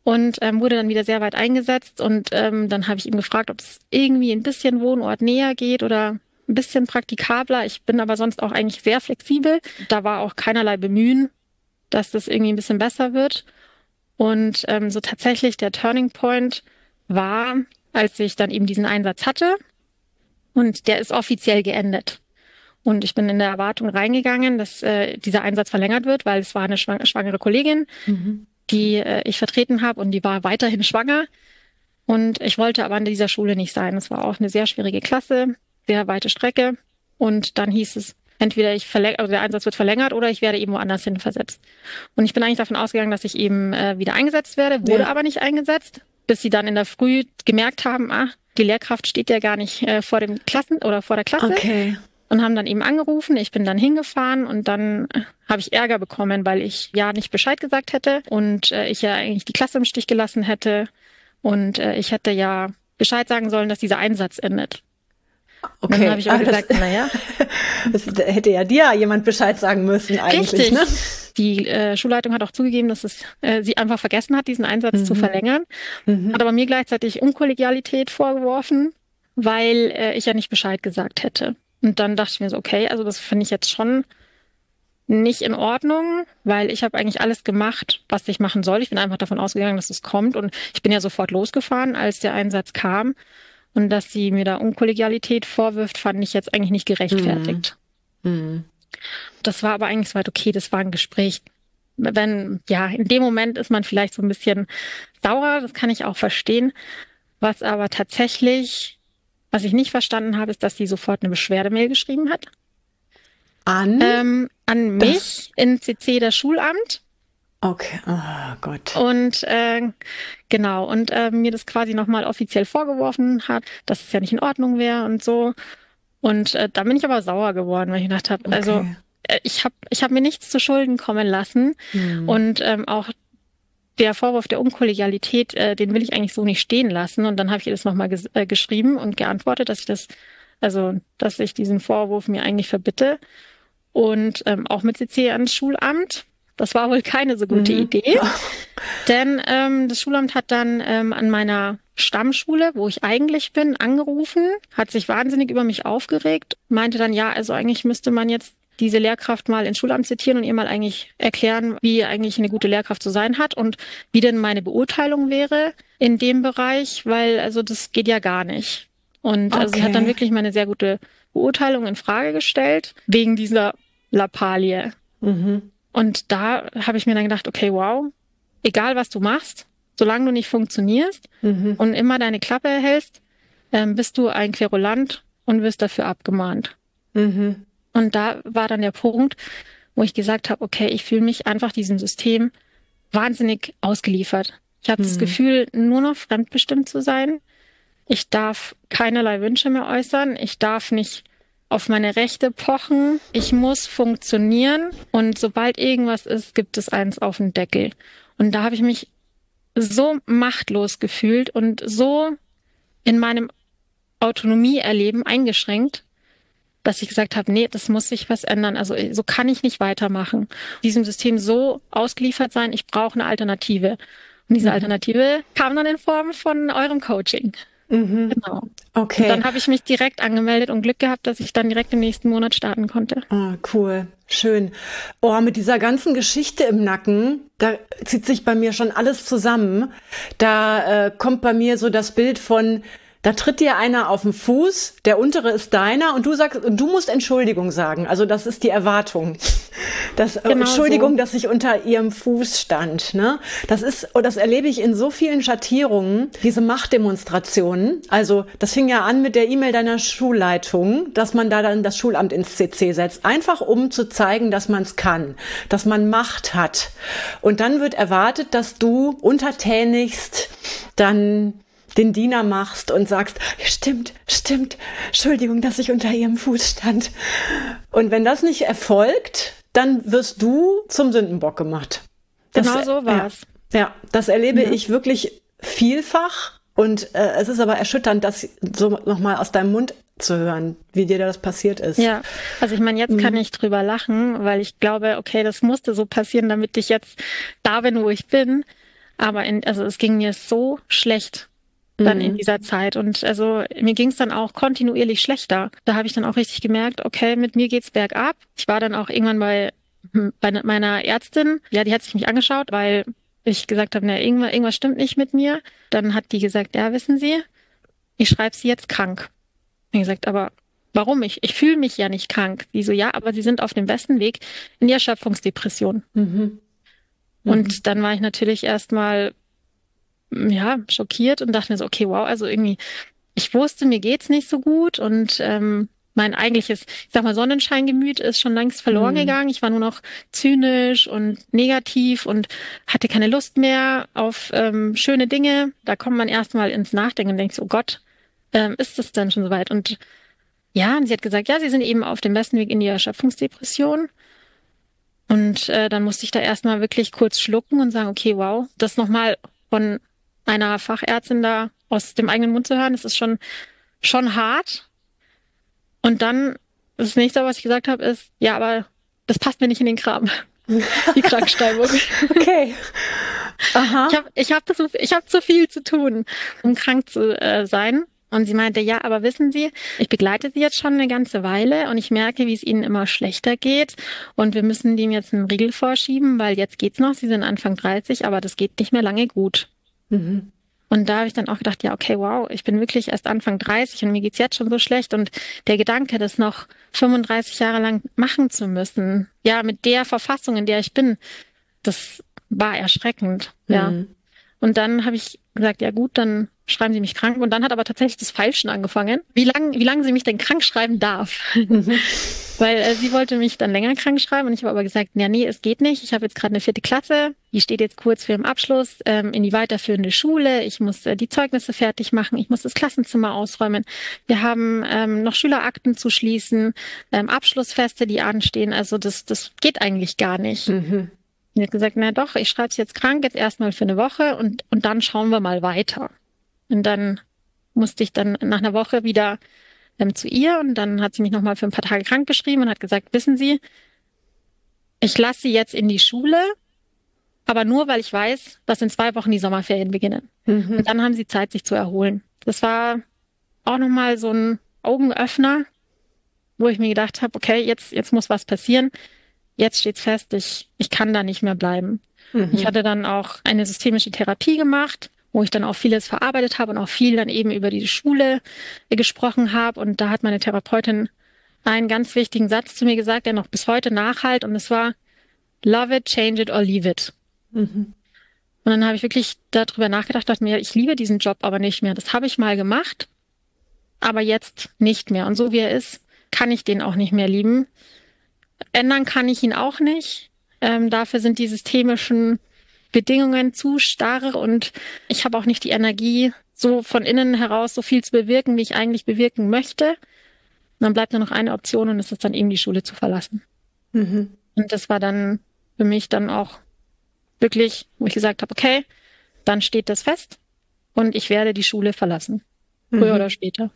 S2: und wurde dann wieder sehr weit eingesetzt. Und dann habe ich ihn gefragt, ob es irgendwie ein bisschen Wohnort näher geht oder ein bisschen praktikabler. Ich bin aber sonst auch eigentlich sehr flexibel. Da war auch keinerlei Bemühen, dass das irgendwie ein bisschen besser wird. Und so tatsächlich der Turning Point war, als ich dann eben diesen Einsatz hatte. Und der ist offiziell geendet. Und ich bin in der Erwartung reingegangen, dass dieser Einsatz verlängert wird, weil es war eine schwangere Kollegin, die ich vertreten habe, und die war weiterhin schwanger. Und ich wollte aber an dieser Schule nicht sein. Es war auch eine sehr schwierige Klasse, sehr weite Strecke. Und dann hieß es, entweder also der Einsatz wird verlängert oder ich werde eben woanders hin versetzt. Und ich bin eigentlich davon ausgegangen, dass ich eben wieder eingesetzt werde, wurde aber nicht eingesetzt, bis sie dann in der Früh gemerkt haben, die Lehrkraft steht ja gar nicht vor dem Klassen oder vor der Klasse.
S1: Okay.
S2: Und haben dann eben angerufen. Ich bin dann hingefahren und dann habe ich Ärger bekommen, weil ich ja nicht Bescheid gesagt hätte und ich ja eigentlich die Klasse im Stich gelassen hätte. Und ich hätte ja Bescheid sagen sollen, dass dieser Einsatz endet.
S1: Okay.
S2: Und dann habe ich aber gesagt,
S1: das hätte ja dir jemand Bescheid sagen müssen eigentlich.
S2: Richtig.
S1: Ne?
S2: Die Schulleitung hat auch zugegeben, dass sie einfach vergessen hat, diesen Einsatz zu verlängern. Hat aber mir gleichzeitig Unkollegialität vorgeworfen, weil ich ja nicht Bescheid gesagt hätte. Und dann dachte ich mir so, okay, also das finde ich jetzt schon nicht in Ordnung, weil ich habe eigentlich alles gemacht, was ich machen soll. Ich bin einfach davon ausgegangen, dass es kommt, und ich bin ja sofort losgefahren, als der Einsatz kam. Und dass sie mir da Unkollegialität vorwirft, fand ich jetzt eigentlich nicht gerechtfertigt. Das war aber eigentlich soweit okay, das war ein Gespräch. In dem Moment ist man vielleicht so ein bisschen sauer, das kann ich auch verstehen. Was aber tatsächlich, was ich nicht verstanden habe, ist, dass sie sofort eine Beschwerdemail geschrieben hat. An mich in CC das Schulamt.
S1: Okay, oh Gott.
S2: Und genau, und mir das quasi nochmal offiziell vorgeworfen hat, dass es ja nicht in Ordnung wäre und so. Und da bin ich aber sauer geworden, weil ich gedacht habe, also ich hab mir nichts zu Schulden kommen lassen. Und auch der Vorwurf der Unkollegialität, den will ich eigentlich so nicht stehen lassen. Und dann habe ich ihr das nochmal geschrieben und geantwortet, dass ich diesen Vorwurf mir eigentlich verbitte. Und auch mit CC ans Schulamt. Das war wohl keine so gute Idee, denn das Schulamt hat dann an meiner Stammschule, wo ich eigentlich bin, angerufen, hat sich wahnsinnig über mich aufgeregt, meinte dann, ja, also eigentlich müsste man jetzt diese Lehrkraft mal ins Schulamt zitieren und ihr mal eigentlich erklären, wie eigentlich eine gute Lehrkraft zu sein hat und wie denn meine Beurteilung wäre in dem Bereich, weil also das geht ja gar nicht. Und also sie hat dann wirklich meine sehr gute Beurteilung in Frage gestellt, wegen dieser Lappalie. Und da habe ich mir dann gedacht, okay, wow, egal was du machst, solange du nicht funktionierst und immer deine Klappe hältst, bist du ein Querulant und wirst dafür abgemahnt. Und da war dann der Punkt, wo ich gesagt habe, okay, ich fühle mich einfach diesem System wahnsinnig ausgeliefert. Ich habe das Gefühl, nur noch fremdbestimmt zu sein. Ich darf keinerlei Wünsche mehr äußern. Ich darf nicht auf meine Rechte pochen. Ich muss funktionieren. Und sobald irgendwas ist, gibt es eins auf den Deckel. Und da habe ich mich so machtlos gefühlt und so in meinem Autonomieerleben eingeschränkt, dass ich gesagt habe, nee, das muss sich was ändern. Also so kann ich nicht weitermachen. Diesem System so ausgeliefert sein, ich brauche eine Alternative. Und diese Alternative kam dann in Form von eurem Coaching. Genau.
S1: Okay.
S2: Und dann habe ich mich direkt angemeldet und Glück gehabt, dass ich dann direkt im nächsten Monat starten konnte.
S1: Oh, cool. Schön. Oh, mit dieser ganzen Geschichte im Nacken, da zieht sich bei mir schon alles zusammen. Da kommt bei mir so das Bild von, da tritt dir einer auf den Fuß, der untere ist deiner und du sagst, du musst Entschuldigung sagen. Also das ist die Erwartung. Genau Entschuldigung, so. Dass ich unter ihrem Fuß stand. Ne? Das erlebe ich in so vielen Schattierungen, diese Machtdemonstrationen. Also das fing ja an mit der E-Mail deiner Schulleitung, dass man da dann das Schulamt ins CC setzt. Einfach um zu zeigen, dass man es kann, dass man Macht hat. Und dann wird erwartet, dass du untertänigst dann den Diener machst und sagst, stimmt, Entschuldigung, dass ich unter ihrem Fuß stand. Und wenn das nicht erfolgt, dann wirst du zum Sündenbock gemacht.
S2: Genau so war's.
S1: Ja, das erlebe ich wirklich vielfach und es ist aber erschütternd, das so nochmal aus deinem Mund zu hören, wie dir das passiert ist.
S2: Ja, also ich meine, jetzt kann ich drüber lachen, weil ich glaube, okay, das musste so passieren, damit ich jetzt da bin, wo ich bin. Aber also es ging mir so schlecht dann in dieser Zeit. Und also mir ging es dann auch kontinuierlich schlechter. Da habe ich dann auch richtig gemerkt, okay, mit mir geht's bergab. Ich war dann auch irgendwann bei meiner Ärztin. Ja, die hat sich mich angeschaut, weil ich gesagt habe, na, irgendwas stimmt nicht mit mir. Dann hat die gesagt, ja, wissen Sie, ich schreibe Sie jetzt krank. Ich gesagt, aber warum? Ich fühle mich ja nicht krank. Die so, ja, aber Sie sind auf dem besten Weg in die Erschöpfungsdepression. Und dann war ich natürlich erstmal ja, schockiert und dachte mir so, okay, wow, also irgendwie, ich wusste, mir geht's nicht so gut und mein eigentliches, ich sag mal, Sonnenscheingemüt ist schon längst verloren gegangen. Ich war nur noch zynisch und negativ und hatte keine Lust mehr auf schöne Dinge. Da kommt man erstmal ins Nachdenken und denkt so, oh Gott, ist es denn schon soweit? Und ja, und sie hat gesagt, ja, Sie sind eben auf dem besten Weg in die Erschöpfungsdepression. Und dann musste ich da erstmal wirklich kurz schlucken und sagen, okay, wow, das nochmal von einer Fachärztin da aus dem eigenen Mund zu hören, das ist schon hart. Und dann, das nächste, was ich gesagt habe, ist, ja, aber das passt mir nicht in den Kram, die Krankschreibung.
S1: Okay. Aha.
S2: Ich hab zu viel zu tun, um krank zu sein. Und sie meinte, ja, aber wissen Sie, ich begleite Sie jetzt schon eine ganze Weile und ich merke, wie es Ihnen immer schlechter geht. Und wir müssen dem jetzt einen Riegel vorschieben, weil jetzt geht's noch. Sie sind Anfang 30, aber das geht nicht mehr lange gut. Und da habe ich dann auch gedacht, ja, okay, wow, ich bin wirklich erst Anfang 30 und mir geht's jetzt schon so schlecht. Und der Gedanke, das noch 35 Jahre lang machen zu müssen, ja, mit der Verfassung, in der ich bin, das war erschreckend, ja. Und dann habe ich gesagt, ja gut, dann schreiben Sie mich krank. Und dann hat aber tatsächlich das Feilschen angefangen, wie lang sie mich denn krank schreiben darf. Weil sie wollte mich dann länger krank schreiben und ich habe aber gesagt, ja, nee, es geht nicht. Ich habe jetzt gerade eine 4. Klasse, die steht jetzt kurz vor dem Abschluss in die weiterführende Schule. Ich muss die Zeugnisse fertig machen, ich muss das Klassenzimmer ausräumen. Wir haben noch Schülerakten zu schließen, Abschlussfeste, die anstehen. Also das geht eigentlich gar nicht. Ich habe gesagt, na doch, ich schreibe es jetzt krank, jetzt erstmal für eine Woche und dann schauen wir mal weiter. Und dann musste ich dann nach einer Woche wieder zu ihr und dann hat sie mich nochmal für ein paar Tage krank geschrieben und hat gesagt, wissen Sie, ich lasse Sie jetzt in die Schule, aber nur, weil ich weiß, dass in 2 Wochen die Sommerferien beginnen. Und dann haben Sie Zeit, sich zu erholen. Das war auch nochmal so ein Augenöffner, wo ich mir gedacht habe, okay, jetzt muss was passieren. Jetzt steht's fest, ich kann da nicht mehr bleiben. Ich hatte dann auch eine systemische Therapie gemacht, wo ich dann auch vieles verarbeitet habe und auch viel dann eben über die Schule gesprochen habe. Und da hat meine Therapeutin einen ganz wichtigen Satz zu mir gesagt, der noch bis heute nachhalt. Und es war, love it, change it or leave it. Und dann habe ich wirklich darüber nachgedacht, dachte mir, ich liebe diesen Job aber nicht mehr. Das habe ich mal gemacht, aber jetzt nicht mehr. Und so wie er ist, kann ich den auch nicht mehr lieben. Ändern kann ich ihn auch nicht. Dafür sind die systemischen Bedingungen zu starr und ich habe auch nicht die Energie, so von innen heraus so viel zu bewirken, wie ich eigentlich bewirken möchte. Und dann bleibt nur noch eine Option und es ist dann eben die Schule zu verlassen. Und das war dann für mich dann auch wirklich, wo ich gesagt habe, okay, dann steht das fest und ich werde die Schule verlassen. Früher oder später.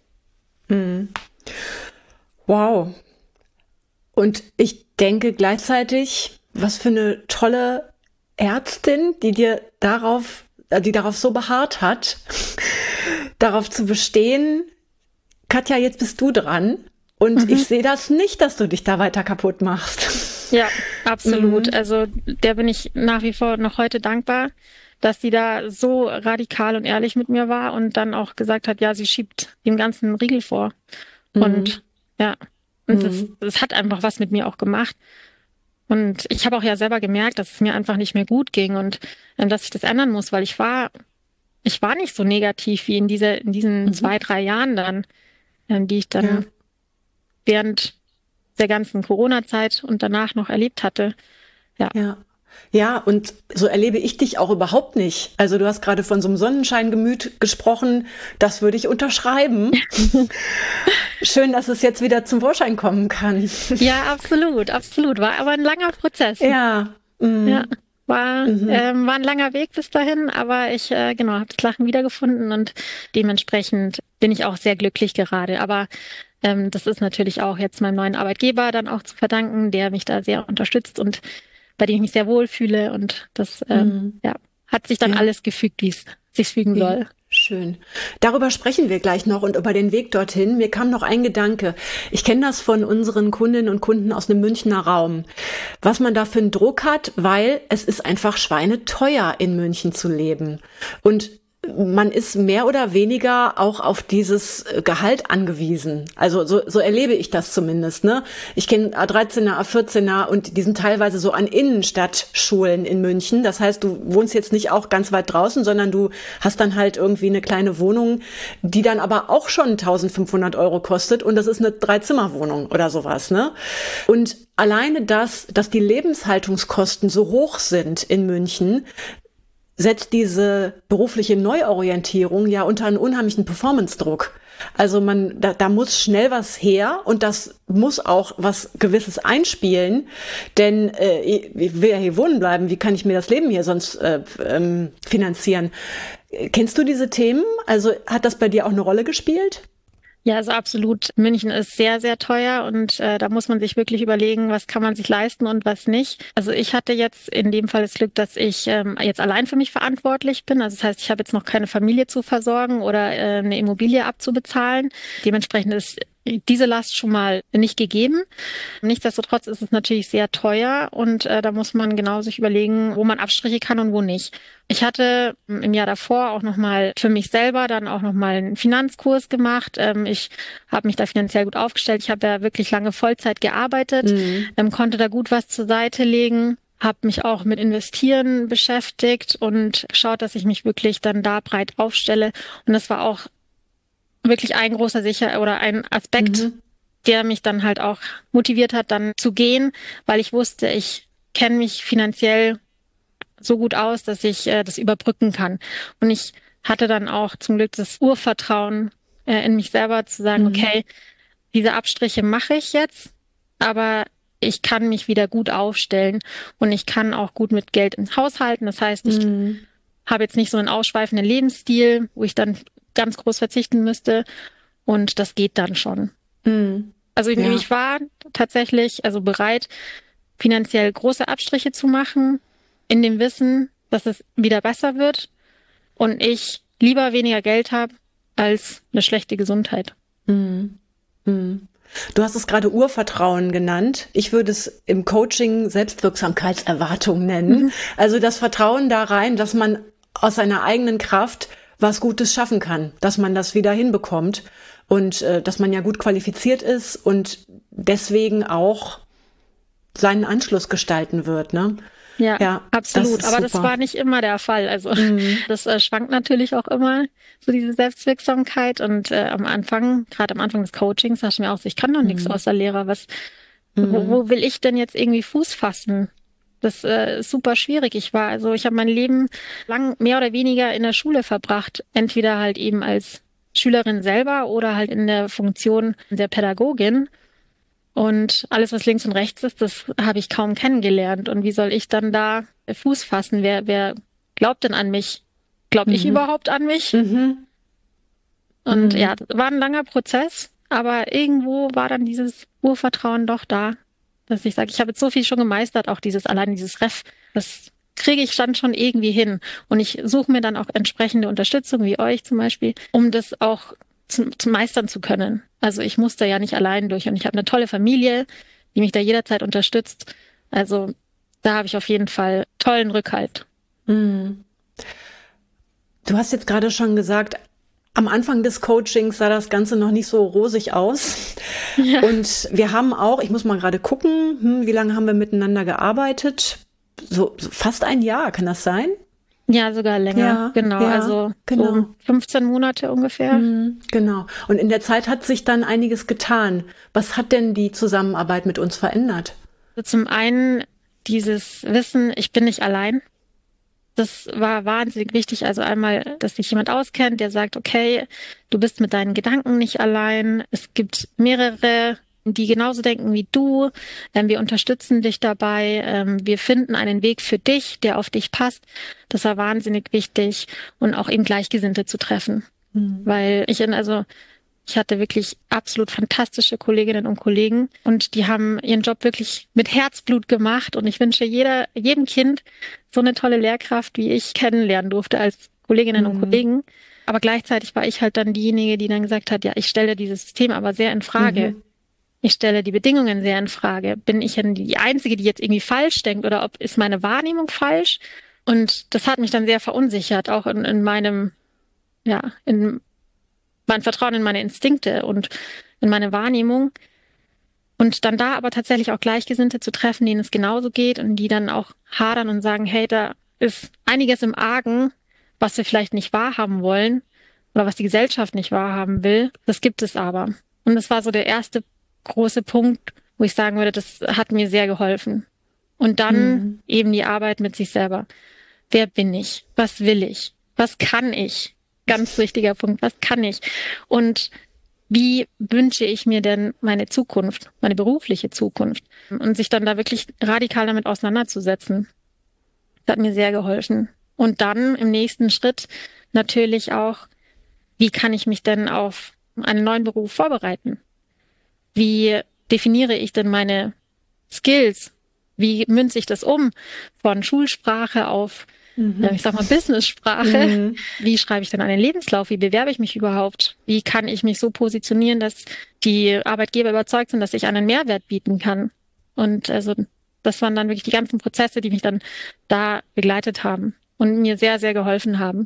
S1: Wow. Und ich denke gleichzeitig, was für eine tolle Ärztin, die darauf so beharrt hat, darauf zu bestehen, Katja, jetzt bist du dran. Und ich sehe das nicht, dass du dich da weiter kaputt machst.
S2: Ja, absolut. Also der bin ich nach wie vor noch heute dankbar, dass sie da so radikal und ehrlich mit mir war und dann auch gesagt hat, ja, sie schiebt dem Ganzen einen Riegel vor. Und ja, und das hat einfach was mit mir auch gemacht. Und ich habe auch ja selber gemerkt, dass es mir einfach nicht mehr gut ging und dass ich das ändern muss, weil ich war nicht so negativ wie in diesen 2, 3 Jahren dann, die ich dann während der ganzen Corona-Zeit und danach noch erlebt hatte.
S1: Ja, und so erlebe ich dich auch überhaupt nicht. Also du hast gerade von so einem Sonnenscheingemüt gesprochen. Das würde ich unterschreiben. Schön, dass es jetzt wieder zum Vorschein kommen kann.
S2: Ja, absolut. War aber ein langer Prozess.
S1: Ja.
S2: Ja, war ein langer Weg bis dahin, aber ich habe das Lachen wiedergefunden und dementsprechend bin ich auch sehr glücklich gerade. Aber das ist natürlich auch jetzt meinem neuen Arbeitgeber dann auch zu verdanken, der mich da sehr unterstützt und bei dem ich mich sehr wohlfühle und das hat hat sich dann alles gefügt, wie es sich fügen soll.
S1: Schön. Darüber sprechen wir gleich noch und über den Weg dorthin. Mir kam noch ein Gedanke. Ich kenne das von unseren Kundinnen und Kunden aus dem Münchner Raum. Was man da für einen Druck hat, weil es ist einfach schweineteuer, in München zu leben. Und man ist mehr oder weniger auch auf dieses Gehalt angewiesen. Also so erlebe ich das zumindest, ne? Ich kenne A13er, A14er und die sind teilweise so an Innenstadtschulen in München. Das heißt, du wohnst jetzt nicht auch ganz weit draußen, sondern du hast dann halt irgendwie eine kleine Wohnung, die dann aber auch schon 1.500 € kostet und das ist eine 3-Zimmer-Wohnung oder sowas, ne? Und alleine das, dass die Lebenshaltungskosten so hoch sind in München, setzt diese berufliche Neuorientierung ja unter einen unheimlichen Performance-Druck. Also da muss schnell was her und das muss auch was Gewisses einspielen, denn ich will ja hier wohnen bleiben, wie kann ich mir das Leben hier sonst finanzieren? Kennst du diese Themen? Also hat das bei dir auch eine Rolle gespielt?
S2: Ja, also absolut. München ist sehr, sehr teuer und da muss man sich wirklich überlegen, was kann man sich leisten und was nicht. Also ich hatte jetzt in dem Fall das Glück, dass ich jetzt allein für mich verantwortlich bin. Also das heißt, ich habe jetzt noch keine Familie zu versorgen oder eine Immobilie abzubezahlen. Dementsprechend ist diese Last schon mal nicht gegeben. Nichtsdestotrotz ist es natürlich sehr teuer und da muss man genau sich überlegen, wo man Abstriche kann und wo nicht. Ich hatte im Jahr davor auch nochmal für mich selber dann auch nochmal einen Finanzkurs gemacht. Ich habe mich da finanziell gut aufgestellt. Ich habe ja wirklich lange Vollzeit gearbeitet, konnte da gut was zur Seite legen. Habe mich auch mit Investieren beschäftigt und geschaut, dass ich mich wirklich dann da breit aufstelle. Und das war auch wirklich ein großer ein Aspekt, der mich dann halt auch motiviert hat, dann zu gehen, weil ich wusste, ich kenne mich finanziell so gut aus, dass ich das überbrücken kann. Und ich hatte dann auch zum Glück das Urvertrauen in mich selber zu sagen, okay, diese Abstriche mache ich jetzt, aber ich kann mich wieder gut aufstellen und ich kann auch gut mit Geld ins Haus halten. Das heißt, ich habe jetzt nicht so einen ausschweifenden Lebensstil, wo ich dann ganz groß verzichten müsste und das geht dann schon. Also ich war tatsächlich bereit, finanziell große Abstriche zu machen, in dem Wissen, dass es wieder besser wird und ich lieber weniger Geld habe als eine schlechte Gesundheit.
S1: Du hast es gerade Urvertrauen genannt. Ich würde es im Coaching Selbstwirksamkeitserwartung nennen. Also das Vertrauen da rein, dass man aus seiner eigenen Kraft was Gutes schaffen kann, dass man das wieder hinbekommt und dass man ja gut qualifiziert ist und deswegen auch seinen Anschluss gestalten wird, ne?
S2: Ja, absolut. Aber das war nicht immer der Fall. Also das schwankt natürlich auch immer, so diese Selbstwirksamkeit. Und gerade am Anfang des Coachings, dachte ich mir auch so, ich kann doch nichts außer Lehrer. Wo will ich denn jetzt irgendwie Fuß fassen? Das ist super schwierig. Ich habe mein Leben lang mehr oder weniger in der Schule verbracht. Entweder halt eben als Schülerin selber oder halt in der Funktion der Pädagogin. Und alles, was links und rechts ist, das habe ich kaum kennengelernt. Und wie soll ich dann da Fuß fassen? Wer glaubt denn an mich? Glaube ich überhaupt an mich? Und ja, das war ein langer Prozess, aber irgendwo war dann dieses Urvertrauen doch da, dass ich sage, ich habe jetzt so viel schon gemeistert, auch dieses Ref, das kriege ich dann schon irgendwie hin. Und ich suche mir dann auch entsprechende Unterstützung, wie euch zum Beispiel, um das auch zu meistern zu können. Also ich muss da ja nicht allein durch und ich habe eine tolle Familie, die mich da jederzeit unterstützt. Also da habe ich auf jeden Fall tollen Rückhalt.
S1: Du hast jetzt gerade schon gesagt, am Anfang des Coachings sah das Ganze noch nicht so rosig aus. Ja. Und wir haben auch, ich muss mal gerade gucken, wie lange haben wir miteinander gearbeitet? So fast ein Jahr, kann das sein?
S2: Ja, sogar länger, genau. So 15 Monate ungefähr.
S1: Genau. Und in der Zeit hat sich dann einiges getan. Was hat denn die Zusammenarbeit mit uns verändert?
S2: Zum einen dieses Wissen, ich bin nicht allein. Das war wahnsinnig wichtig. Also einmal, dass sich jemand auskennt, der sagt, okay, du bist mit deinen Gedanken nicht allein. Es gibt mehrere, die genauso denken wie du. Wir unterstützen dich dabei. Wir finden einen Weg für dich, der auf dich passt. Das war wahnsinnig wichtig. Und auch eben Gleichgesinnte zu treffen. Weil Ich hatte wirklich absolut fantastische Kolleginnen und Kollegen und die haben ihren Job wirklich mit Herzblut gemacht und ich wünsche jedem Kind so eine tolle Lehrkraft, wie ich kennenlernen durfte als Kolleginnen und Kollegen. Aber gleichzeitig war ich halt dann diejenige, die dann gesagt hat, ja, ich stelle dieses System aber sehr in Frage. Ich stelle die Bedingungen sehr in Frage. Bin ich denn die Einzige, die jetzt irgendwie falsch denkt oder ist meine Wahrnehmung falsch? Und das hat mich dann sehr verunsichert, auch in meinem, in mein Vertrauen in meine Instinkte und in meine Wahrnehmung. Und dann da aber tatsächlich auch Gleichgesinnte zu treffen, denen es genauso geht und die dann auch hadern und sagen, hey, da ist einiges im Argen, was wir vielleicht nicht wahrhaben wollen oder was die Gesellschaft nicht wahrhaben will. Das gibt es aber. Und das war so der erste große Punkt, wo ich sagen würde, das hat mir sehr geholfen. Und dann eben die Arbeit mit sich selber. Wer bin ich? Was will ich? Was kann ich? Ganz wichtiger Punkt. Was kann ich? Und wie wünsche ich mir denn meine Zukunft, meine berufliche Zukunft? Und sich dann da wirklich radikal damit auseinanderzusetzen. Das hat mir sehr geholfen. Und dann im nächsten Schritt natürlich auch, wie kann ich mich denn auf einen neuen Beruf vorbereiten? Wie definiere ich denn meine Skills? Wie münze ich das um von Schulsprache auf, ich sag mal, Business-Sprache? Wie schreibe ich denn einen Lebenslauf? Wie bewerbe ich mich überhaupt? Wie kann ich mich so positionieren, dass die Arbeitgeber überzeugt sind, dass ich einen Mehrwert bieten kann? Und also das waren dann wirklich die ganzen Prozesse, die mich dann da begleitet haben und mir sehr, sehr geholfen haben.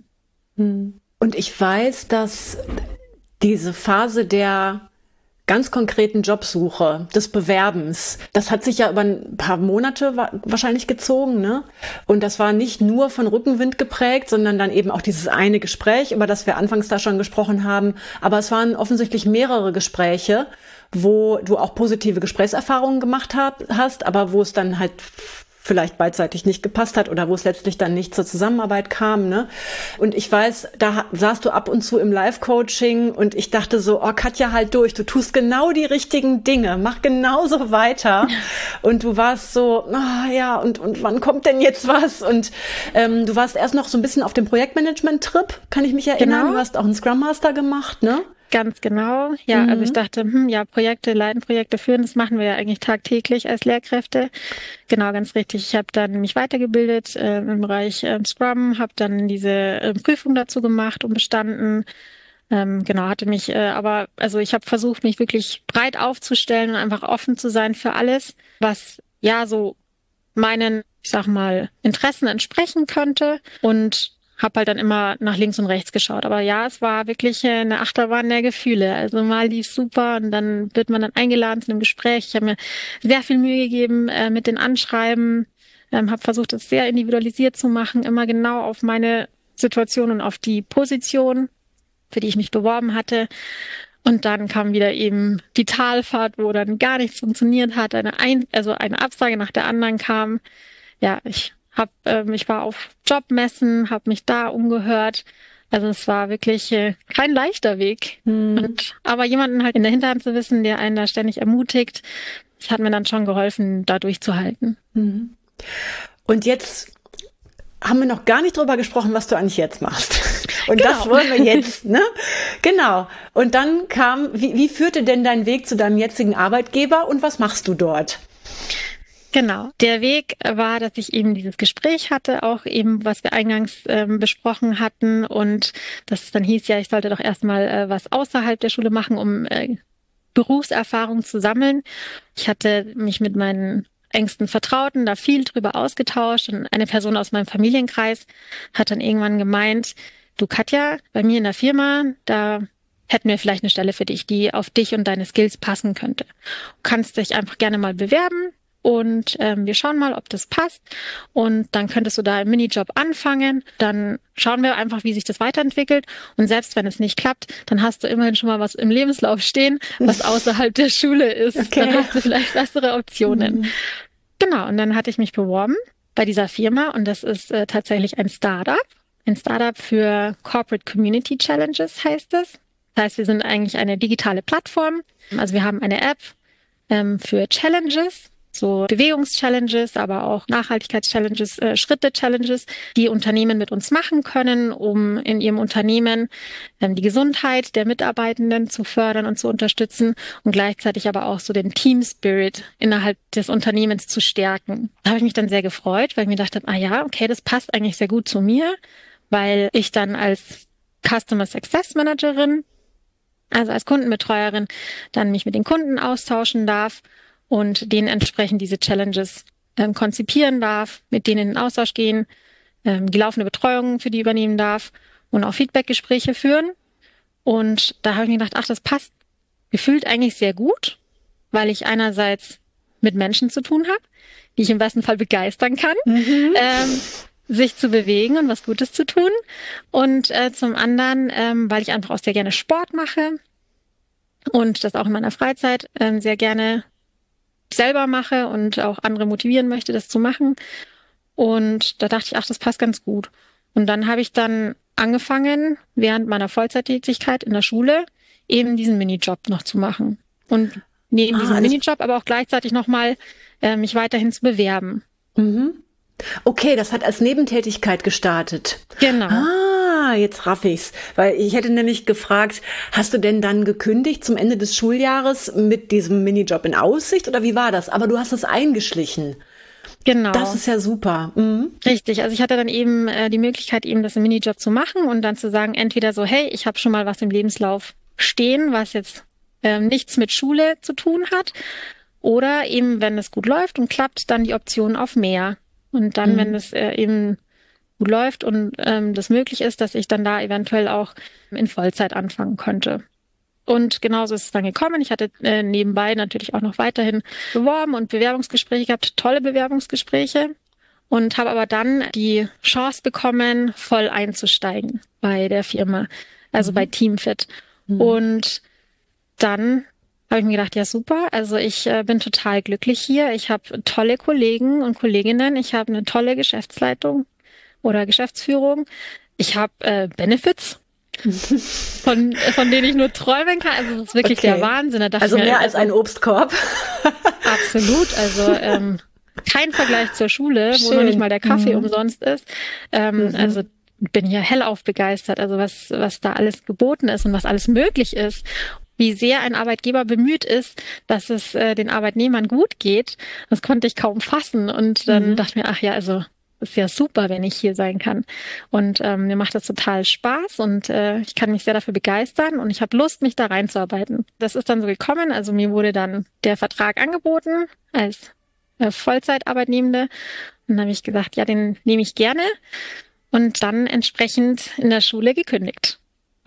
S1: Und ich weiß, dass diese Phase der ganz konkreten Jobsuche, des Bewerbens, das hat sich ja über ein paar Monate wahrscheinlich gezogen, ne? Und das war nicht nur von Rückenwind geprägt, sondern dann eben auch dieses eine Gespräch, über das wir anfangs da schon gesprochen haben. Aber es waren offensichtlich mehrere Gespräche, wo du auch positive Gesprächserfahrungen gemacht hast, aber wo es dann halt vielleicht beidseitig nicht gepasst hat oder wo es letztlich dann nicht zur Zusammenarbeit kam, ne? Und ich weiß, da saßt du ab und zu im Live-Coaching und ich dachte so, oh Katja, halt durch, du tust genau die richtigen Dinge, mach genauso weiter. Und du warst so, und wann kommt denn jetzt was? Und du warst erst noch so ein bisschen auf dem Projektmanagement-Trip, kann ich mich erinnern. Genau. Du hast auch einen Scrum Master gemacht, ne?
S2: Ganz genau. Ja, also ich dachte, Projekte leiten, Projekte führen, das machen wir ja eigentlich tagtäglich als Lehrkräfte. Genau, ganz richtig. Ich habe dann mich weitergebildet im Bereich Scrum, habe dann diese Prüfung dazu gemacht und bestanden. Hatte mich ich habe versucht, mich wirklich breit aufzustellen und einfach offen zu sein für alles, was so meinen, ich sag mal, Interessen entsprechen könnte und habe halt dann immer nach links und rechts geschaut. Aber ja, es war wirklich eine Achterbahn der Gefühle. Also mal lief super und dann wird man dann eingeladen zu einem Gespräch. Ich habe mir sehr viel Mühe gegeben mit den Anschreiben, habe versucht, das sehr individualisiert zu machen, immer genau auf meine Situation und auf die Position, für die ich mich beworben hatte. Und dann kam wieder eben die Talfahrt, wo dann gar nichts funktioniert hat. Eine Absage nach der anderen kam. Ja, ich war auf Jobmessen, habe mich da umgehört. Also es war wirklich kein leichter Weg. Aber jemanden halt in der Hinterhand zu wissen, der einen da ständig ermutigt, das hat mir dann schon geholfen, da durchzuhalten.
S1: Und jetzt haben wir noch gar nicht drüber gesprochen, was du eigentlich jetzt machst. Und genau. Das wollen wir jetzt, ne? Genau. Und dann wie führte denn dein Weg zu deinem jetzigen Arbeitgeber und was machst du dort?
S2: Genau. Der Weg war, dass ich eben dieses Gespräch hatte, auch eben, was wir eingangs besprochen hatten und dass es dann hieß, ja, ich sollte doch erstmal was außerhalb der Schule machen, um Berufserfahrung zu sammeln. Ich hatte mich mit meinen engsten Vertrauten da viel drüber ausgetauscht und eine Person aus meinem Familienkreis hat dann irgendwann gemeint, du Katja, bei mir in der Firma, da hätten wir vielleicht eine Stelle für dich, die auf dich und deine Skills passen könnte. Du kannst dich einfach gerne mal bewerben. Und wir schauen mal, ob das passt. Und dann könntest du da im Minijob anfangen. Dann schauen wir einfach, wie sich das weiterentwickelt. Und selbst wenn es nicht klappt, dann hast du immerhin schon mal was im Lebenslauf stehen, was außerhalb der Schule ist. Okay. Dann hast du vielleicht bessere Optionen. Genau, und dann hatte ich mich beworben bei dieser Firma. Und das ist tatsächlich ein Startup. Ein Startup für Corporate Community Challenges heißt es. Das heißt, wir sind eigentlich eine digitale Plattform. Also wir haben eine App für Challenges. so Bewegungs-Challenges, aber auch Nachhaltigkeits-Challenges, Schritte-Challenges, die Unternehmen mit uns machen können, um in ihrem Unternehmen die Gesundheit der Mitarbeitenden zu fördern und zu unterstützen und gleichzeitig aber auch so den Team-Spirit innerhalb des Unternehmens zu stärken. Da habe ich mich dann sehr gefreut, weil ich mir dachte, okay, das passt eigentlich sehr gut zu mir, weil ich dann als Customer Success Managerin, also als Kundenbetreuerin, dann mich mit den Kunden austauschen darf und denen entsprechend diese Challenges konzipieren darf, mit denen in den Austausch gehen, die laufende Betreuung für die übernehmen darf und auch Feedbackgespräche führen. Und da habe ich mir gedacht, das passt gefühlt eigentlich sehr gut, weil ich einerseits mit Menschen zu tun habe, die ich im besten Fall begeistern kann, sich zu bewegen und was Gutes zu tun. Und zum anderen, weil ich einfach auch sehr gerne Sport mache und das auch in meiner Freizeit sehr gerne selber mache und auch andere motivieren möchte, das zu machen. Und da dachte ich, das passt ganz gut. Und dann habe ich dann angefangen, während meiner Vollzeittätigkeit in der Schule eben diesen Minijob noch zu machen. Und neben diesem Minijob aber auch gleichzeitig nochmal mich weiterhin zu bewerben.
S1: Mhm. Okay, das hat als Nebentätigkeit gestartet.
S2: Genau.
S1: Jetzt raff ich's. Weil ich hätte nämlich gefragt, hast du denn dann gekündigt zum Ende des Schuljahres mit diesem Minijob in Aussicht oder wie war das? Aber du hast es eingeschlichen.
S2: Genau.
S1: Das ist ja super. Mhm.
S2: Richtig. Also ich hatte dann eben die Möglichkeit, eben das im Minijob zu machen und dann zu sagen, entweder so, hey, ich habe schon mal was im Lebenslauf stehen, was jetzt nichts mit Schule zu tun hat. Oder eben, wenn es gut läuft und klappt, dann die Option auf mehr. Und dann, wenn es eben gut läuft und das möglich ist, dass ich dann da eventuell auch in Vollzeit anfangen könnte. Und genauso ist es dann gekommen. Ich hatte nebenbei natürlich auch noch weiterhin beworben und Bewerbungsgespräche gehabt, tolle Bewerbungsgespräche. Und habe aber dann die Chance bekommen, voll einzusteigen bei der Firma, also bei Teamfit. Und dann habe ich mir gedacht, ja super, also ich bin total glücklich hier. Ich habe tolle Kollegen und Kolleginnen. Ich habe eine tolle Geschäftsleitung oder Geschäftsführung. Ich habe Benefits, von denen ich nur träumen kann. Also das ist wirklich der Wahnsinn. Da dachte
S1: also
S2: ich mir,
S1: mehr als ein Obstkorb.
S2: Absolut, also kein Vergleich zur Schule, wo noch nicht mal der Kaffee umsonst ist. Also bin hier hellauf begeistert, also was da alles geboten ist und was alles möglich ist. Wie sehr ein Arbeitgeber bemüht ist, dass es den Arbeitnehmern gut geht, das konnte ich kaum fassen. Und dann dachte ich mir, also das ist ja super, wenn ich hier sein kann. Und mir macht das total Spaß und ich kann mich sehr dafür begeistern und ich habe Lust, mich da reinzuarbeiten. Das ist dann so gekommen. Also mir wurde dann der Vertrag angeboten als Vollzeitarbeitnehmende. Und dann habe ich gesagt, ja, den nehme ich gerne. Und dann entsprechend in der Schule gekündigt.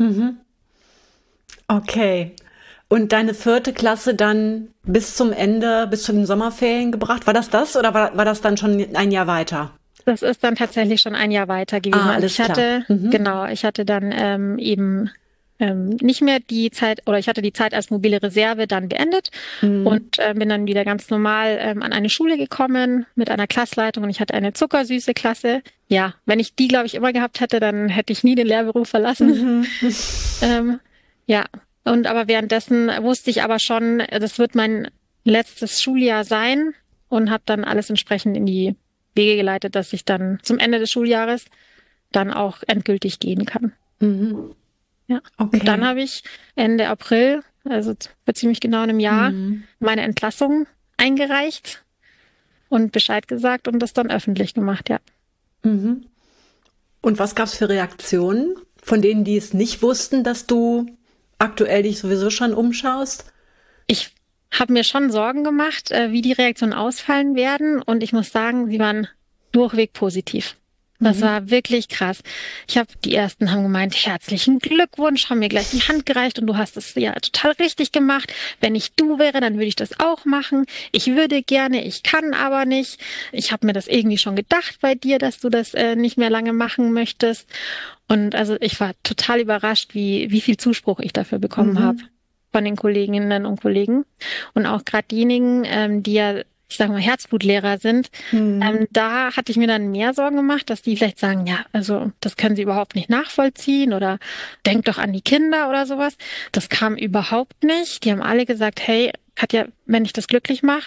S1: Okay. Und deine 4. Klasse dann bis zum Ende, bis zu den Sommerferien gebracht? War das oder war das dann schon ein Jahr weiter?
S2: Das ist dann tatsächlich schon ein Jahr weiter gewesen.
S1: Alles klar.
S2: Genau, ich hatte dann eben nicht mehr die Zeit, oder ich hatte die Zeit als mobile Reserve dann beendet und bin dann wieder ganz normal an eine Schule gekommen mit einer Klassleitung und ich hatte eine zuckersüße Klasse. Ja, wenn ich die, glaube ich, immer gehabt hätte, dann hätte ich nie den Lehrberuf verlassen. Ja, und aber währenddessen wusste ich aber schon, das wird mein letztes Schuljahr sein und habe dann alles entsprechend in die Wege geleitet, dass ich dann zum Ende des Schuljahres dann auch endgültig gehen kann. Ja. Okay. Und dann habe ich Ende April, also vor ziemlich genau einem Jahr, meine Entlassung eingereicht und Bescheid gesagt und das dann öffentlich gemacht, ja.
S1: Und was gab's für Reaktionen von denen, die es nicht wussten, dass du aktuell dich sowieso schon umschaust?
S2: Ich habe mir schon Sorgen gemacht, wie die Reaktionen ausfallen werden und ich muss sagen, sie waren durchweg positiv. Das war wirklich krass. Die ersten haben gemeint, herzlichen Glückwunsch, haben mir gleich die Hand gereicht und du hast es ja total richtig gemacht. Wenn ich du wäre, dann würde ich das auch machen. Ich würde gerne, ich kann aber nicht. Ich habe mir das irgendwie schon gedacht bei dir, dass du das nicht mehr lange machen möchtest. Und also ich war total überrascht, wie viel Zuspruch ich dafür bekommen habe von den Kolleginnen und Kollegen. Und auch gerade diejenigen, die ja, ich sage mal, Herzblutlehrer sind, da hatte ich mir dann mehr Sorgen gemacht, dass die vielleicht sagen, ja, also das können sie überhaupt nicht nachvollziehen oder denkt doch an die Kinder oder sowas. Das kam überhaupt nicht. Die haben alle gesagt, hey, Katja, wenn dich das glücklich macht,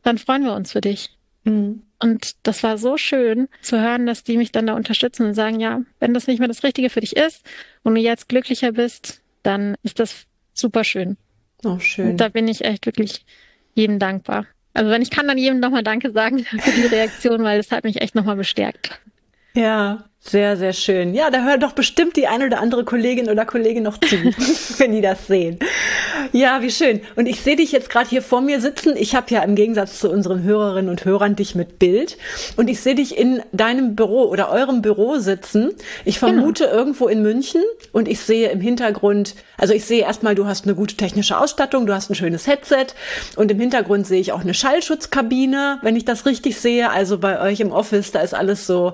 S2: dann freuen wir uns für dich.
S1: Mhm.
S2: Und das war so schön zu hören, dass die mich dann da unterstützen und sagen, ja, wenn das nicht mehr das Richtige für dich ist und du jetzt glücklicher bist, dann ist das super schön.
S1: Oh, schön.
S2: Und da bin ich echt wirklich jedem dankbar. Also wenn ich kann, dann jedem nochmal Danke sagen für die Reaktion, weil das hat mich echt nochmal bestärkt.
S1: Ja, sehr, sehr schön. Ja, da hört doch bestimmt die eine oder andere Kollegin oder Kollege noch zu, wenn die das sehen. Ja, wie schön. Und ich sehe dich jetzt gerade hier vor mir sitzen. Ich habe ja im Gegensatz zu unseren Hörerinnen und Hörern dich mit Bild. Und ich sehe dich in deinem Büro oder eurem Büro sitzen. Ich vermute irgendwo in München. Und ich sehe im Hintergrund, also ich sehe erstmal, du hast eine gute technische Ausstattung, du hast ein schönes Headset. Und im Hintergrund sehe ich auch eine Schallschutzkabine, wenn ich das richtig sehe. Also bei euch im Office, da ist alles so,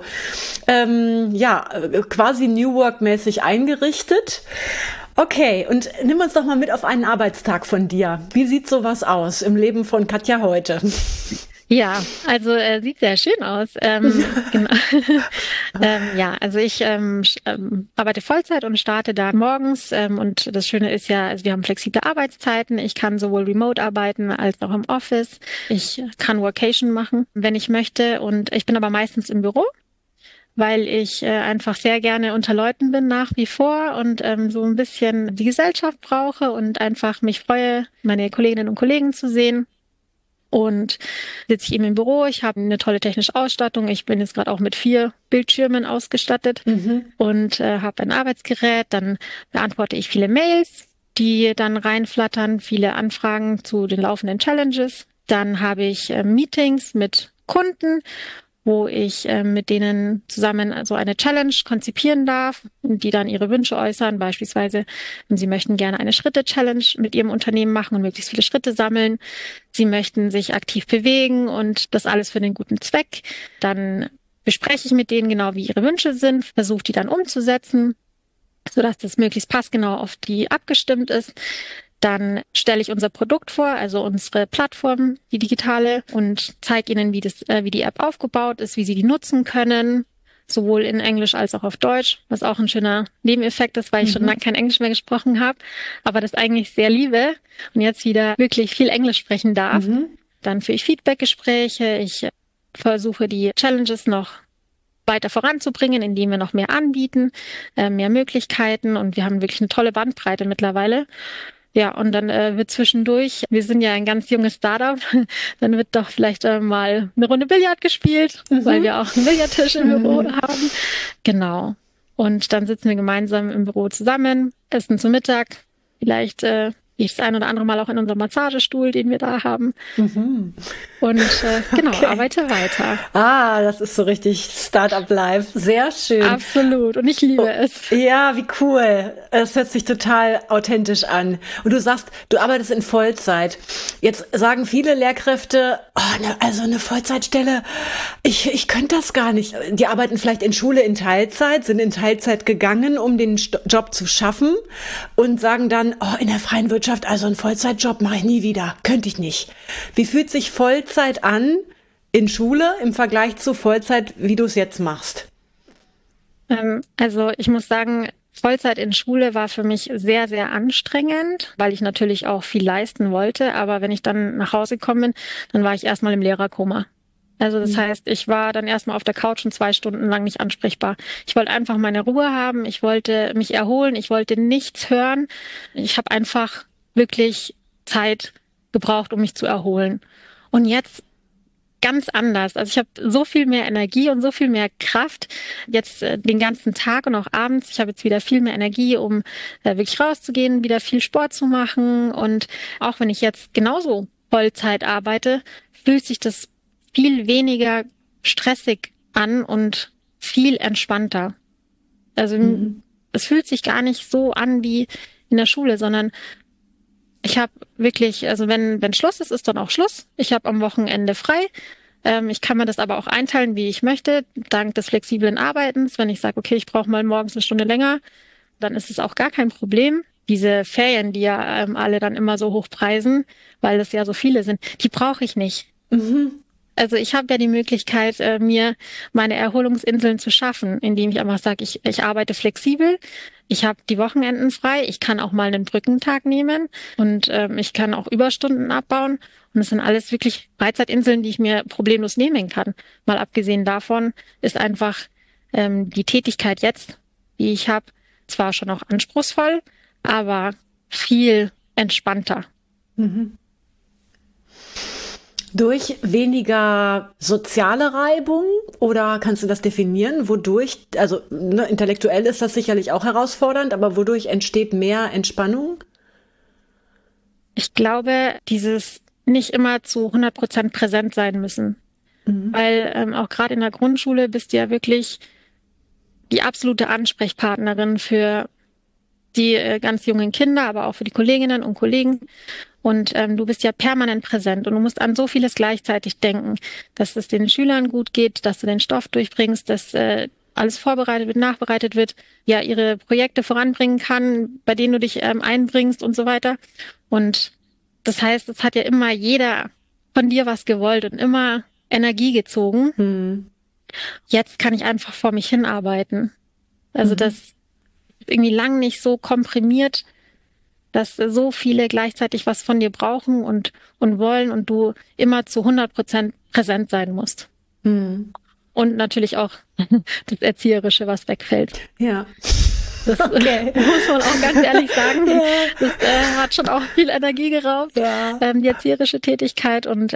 S1: quasi New Work-mäßig eingerichtet. Okay, und nimm uns doch mal mit auf einen Arbeitstag von dir. Wie sieht sowas aus im Leben von Katja heute?
S2: Ja, also sieht sehr schön aus. Genau. Also ich arbeite Vollzeit und starte da morgens. Und das Schöne ist ja, also wir haben flexible Arbeitszeiten. Ich kann sowohl remote arbeiten als auch im Office. Ich kann Workation machen, wenn ich möchte. Und ich bin aber meistens im Büro, weil ich einfach sehr gerne unter Leuten bin nach wie vor und so ein bisschen die Gesellschaft brauche und einfach mich freue, meine Kolleginnen und Kollegen zu sehen. Und sitze ich eben im Büro, ich habe eine tolle technische Ausstattung. Ich bin jetzt gerade auch mit 4 Bildschirmen ausgestattet und habe ein Arbeitsgerät. Dann beantworte ich viele Mails, die dann reinflattern, viele Anfragen zu den laufenden Challenges. Dann habe ich Meetings mit Kunden, wo ich mit denen zusammen so eine Challenge konzipieren darf und die dann ihre Wünsche äußern. Beispielsweise, sie möchten gerne eine Schritte-Challenge mit ihrem Unternehmen machen und möglichst viele Schritte sammeln. Sie möchten sich aktiv bewegen und das alles für den guten Zweck. Dann bespreche ich mit denen genau, wie ihre Wünsche sind, versuche die dann umzusetzen, sodass das möglichst passgenau auf die abgestimmt ist. Dann stelle ich unser Produkt vor, also unsere Plattform, die digitale, und zeige ihnen, wie die App aufgebaut ist, wie sie die nutzen können, sowohl in Englisch als auch auf Deutsch, was auch ein schöner Nebeneffekt ist, weil ich schon lange kein Englisch mehr gesprochen habe, aber das eigentlich sehr liebe und jetzt wieder wirklich viel Englisch sprechen darf. Dann führe ich Feedbackgespräche, ich versuche die Challenges noch weiter voranzubringen, indem wir noch mehr anbieten, mehr Möglichkeiten, und wir haben wirklich eine tolle Bandbreite mittlerweile. Ja, und dann wird zwischendurch, wir sind ja ein ganz junges Startup, dann wird doch vielleicht mal eine Runde Billard gespielt, weil wir auch einen Billardtisch im Büro haben. Genau. Und dann sitzen wir gemeinsam im Büro zusammen, essen zu Mittag, vielleicht das ein oder andere Mal auch in unserem Massagestuhl, den wir da haben. Und okay. Arbeite weiter.
S1: Ah, das ist so richtig Startup-Life. Sehr schön.
S2: Absolut. Und ich liebe es.
S1: Ja, wie cool. Es hört sich total authentisch an. Und du sagst, du arbeitest in Vollzeit. Jetzt sagen viele Lehrkräfte, also eine Vollzeitstelle, ich könnte das gar nicht. Die arbeiten vielleicht in Schule in Teilzeit, sind in Teilzeit gegangen, um den Job zu schaffen, und sagen dann, in der freien Wirtschaft, also einen Vollzeitjob mache ich nie wieder. Könnte ich nicht. Wie fühlt sich Vollzeit an in Schule im Vergleich zu Vollzeit, wie du es jetzt machst?
S2: Also ich muss sagen, Vollzeit in Schule war für mich sehr, sehr anstrengend, weil ich natürlich auch viel leisten wollte. Aber wenn ich dann nach Hause gekommen bin, dann war ich erstmal im Lehrerkoma. Also das heißt, ich war dann erstmal auf der Couch und 2 Stunden lang nicht ansprechbar. Ich wollte einfach meine Ruhe haben, ich wollte mich erholen, ich wollte nichts hören. Ich habe einfach wirklich Zeit gebraucht, um mich zu erholen. Und jetzt ganz anders. Also ich habe so viel mehr Energie und so viel mehr Kraft jetzt den ganzen Tag und auch abends. Ich habe jetzt wieder viel mehr Energie, um wirklich rauszugehen, wieder viel Sport zu machen. Und auch wenn ich jetzt genauso Vollzeit arbeite, fühlt sich das viel weniger stressig an und viel entspannter. Also es fühlt sich gar nicht so an wie in der Schule, sondern ich habe wirklich, also wenn Schluss ist, ist dann auch Schluss. Ich habe am Wochenende frei. Ich kann mir das aber auch einteilen, wie ich möchte, dank des flexiblen Arbeitens. Wenn ich sage, okay, ich brauche mal morgens 1 Stunde länger, dann ist es auch gar kein Problem. Diese Ferien, die ja alle dann immer so hoch preisen, weil es ja so viele sind, die brauche ich nicht. Also ich habe ja die Möglichkeit, mir meine Erholungsinseln zu schaffen, indem ich einfach sage, ich arbeite flexibel, ich habe die Wochenenden frei, ich kann auch mal einen Brückentag nehmen und ich kann auch Überstunden abbauen. Und es sind alles wirklich Freizeitinseln, die ich mir problemlos nehmen kann. Mal abgesehen davon ist einfach die Tätigkeit jetzt, die ich habe, zwar schon auch anspruchsvoll, aber viel entspannter.
S1: Mhm. Durch weniger soziale Reibung oder kannst du das definieren? Wodurch, also intellektuell ist das sicherlich auch herausfordernd, aber wodurch entsteht mehr Entspannung?
S2: Ich glaube, dieses nicht immer zu 100% präsent sein müssen. Weil auch gerade in der Grundschule bist du ja wirklich die absolute Ansprechpartnerin für die ganz jungen Kinder, aber auch für die Kolleginnen und Kollegen. Und du bist ja permanent präsent und du musst an so vieles gleichzeitig denken, dass es den Schülern gut geht, dass du den Stoff durchbringst, dass alles vorbereitet wird, nachbereitet wird, ja, ihre Projekte voranbringen kann, bei denen du dich einbringst und so weiter. Und das heißt, es hat ja immer jeder von dir was gewollt und immer Energie gezogen. Jetzt kann ich einfach vor mich hinarbeiten. Also das irgendwie lang nicht so komprimiert, dass so viele gleichzeitig was von dir brauchen und wollen und du immer zu 100% präsent sein musst. Und natürlich auch das Erzieherische, was wegfällt.
S1: Ja.
S2: Das muss man auch ganz ehrlich sagen. Ja. Das hat schon auch viel Energie geraubt, die erzieherische Tätigkeit. Und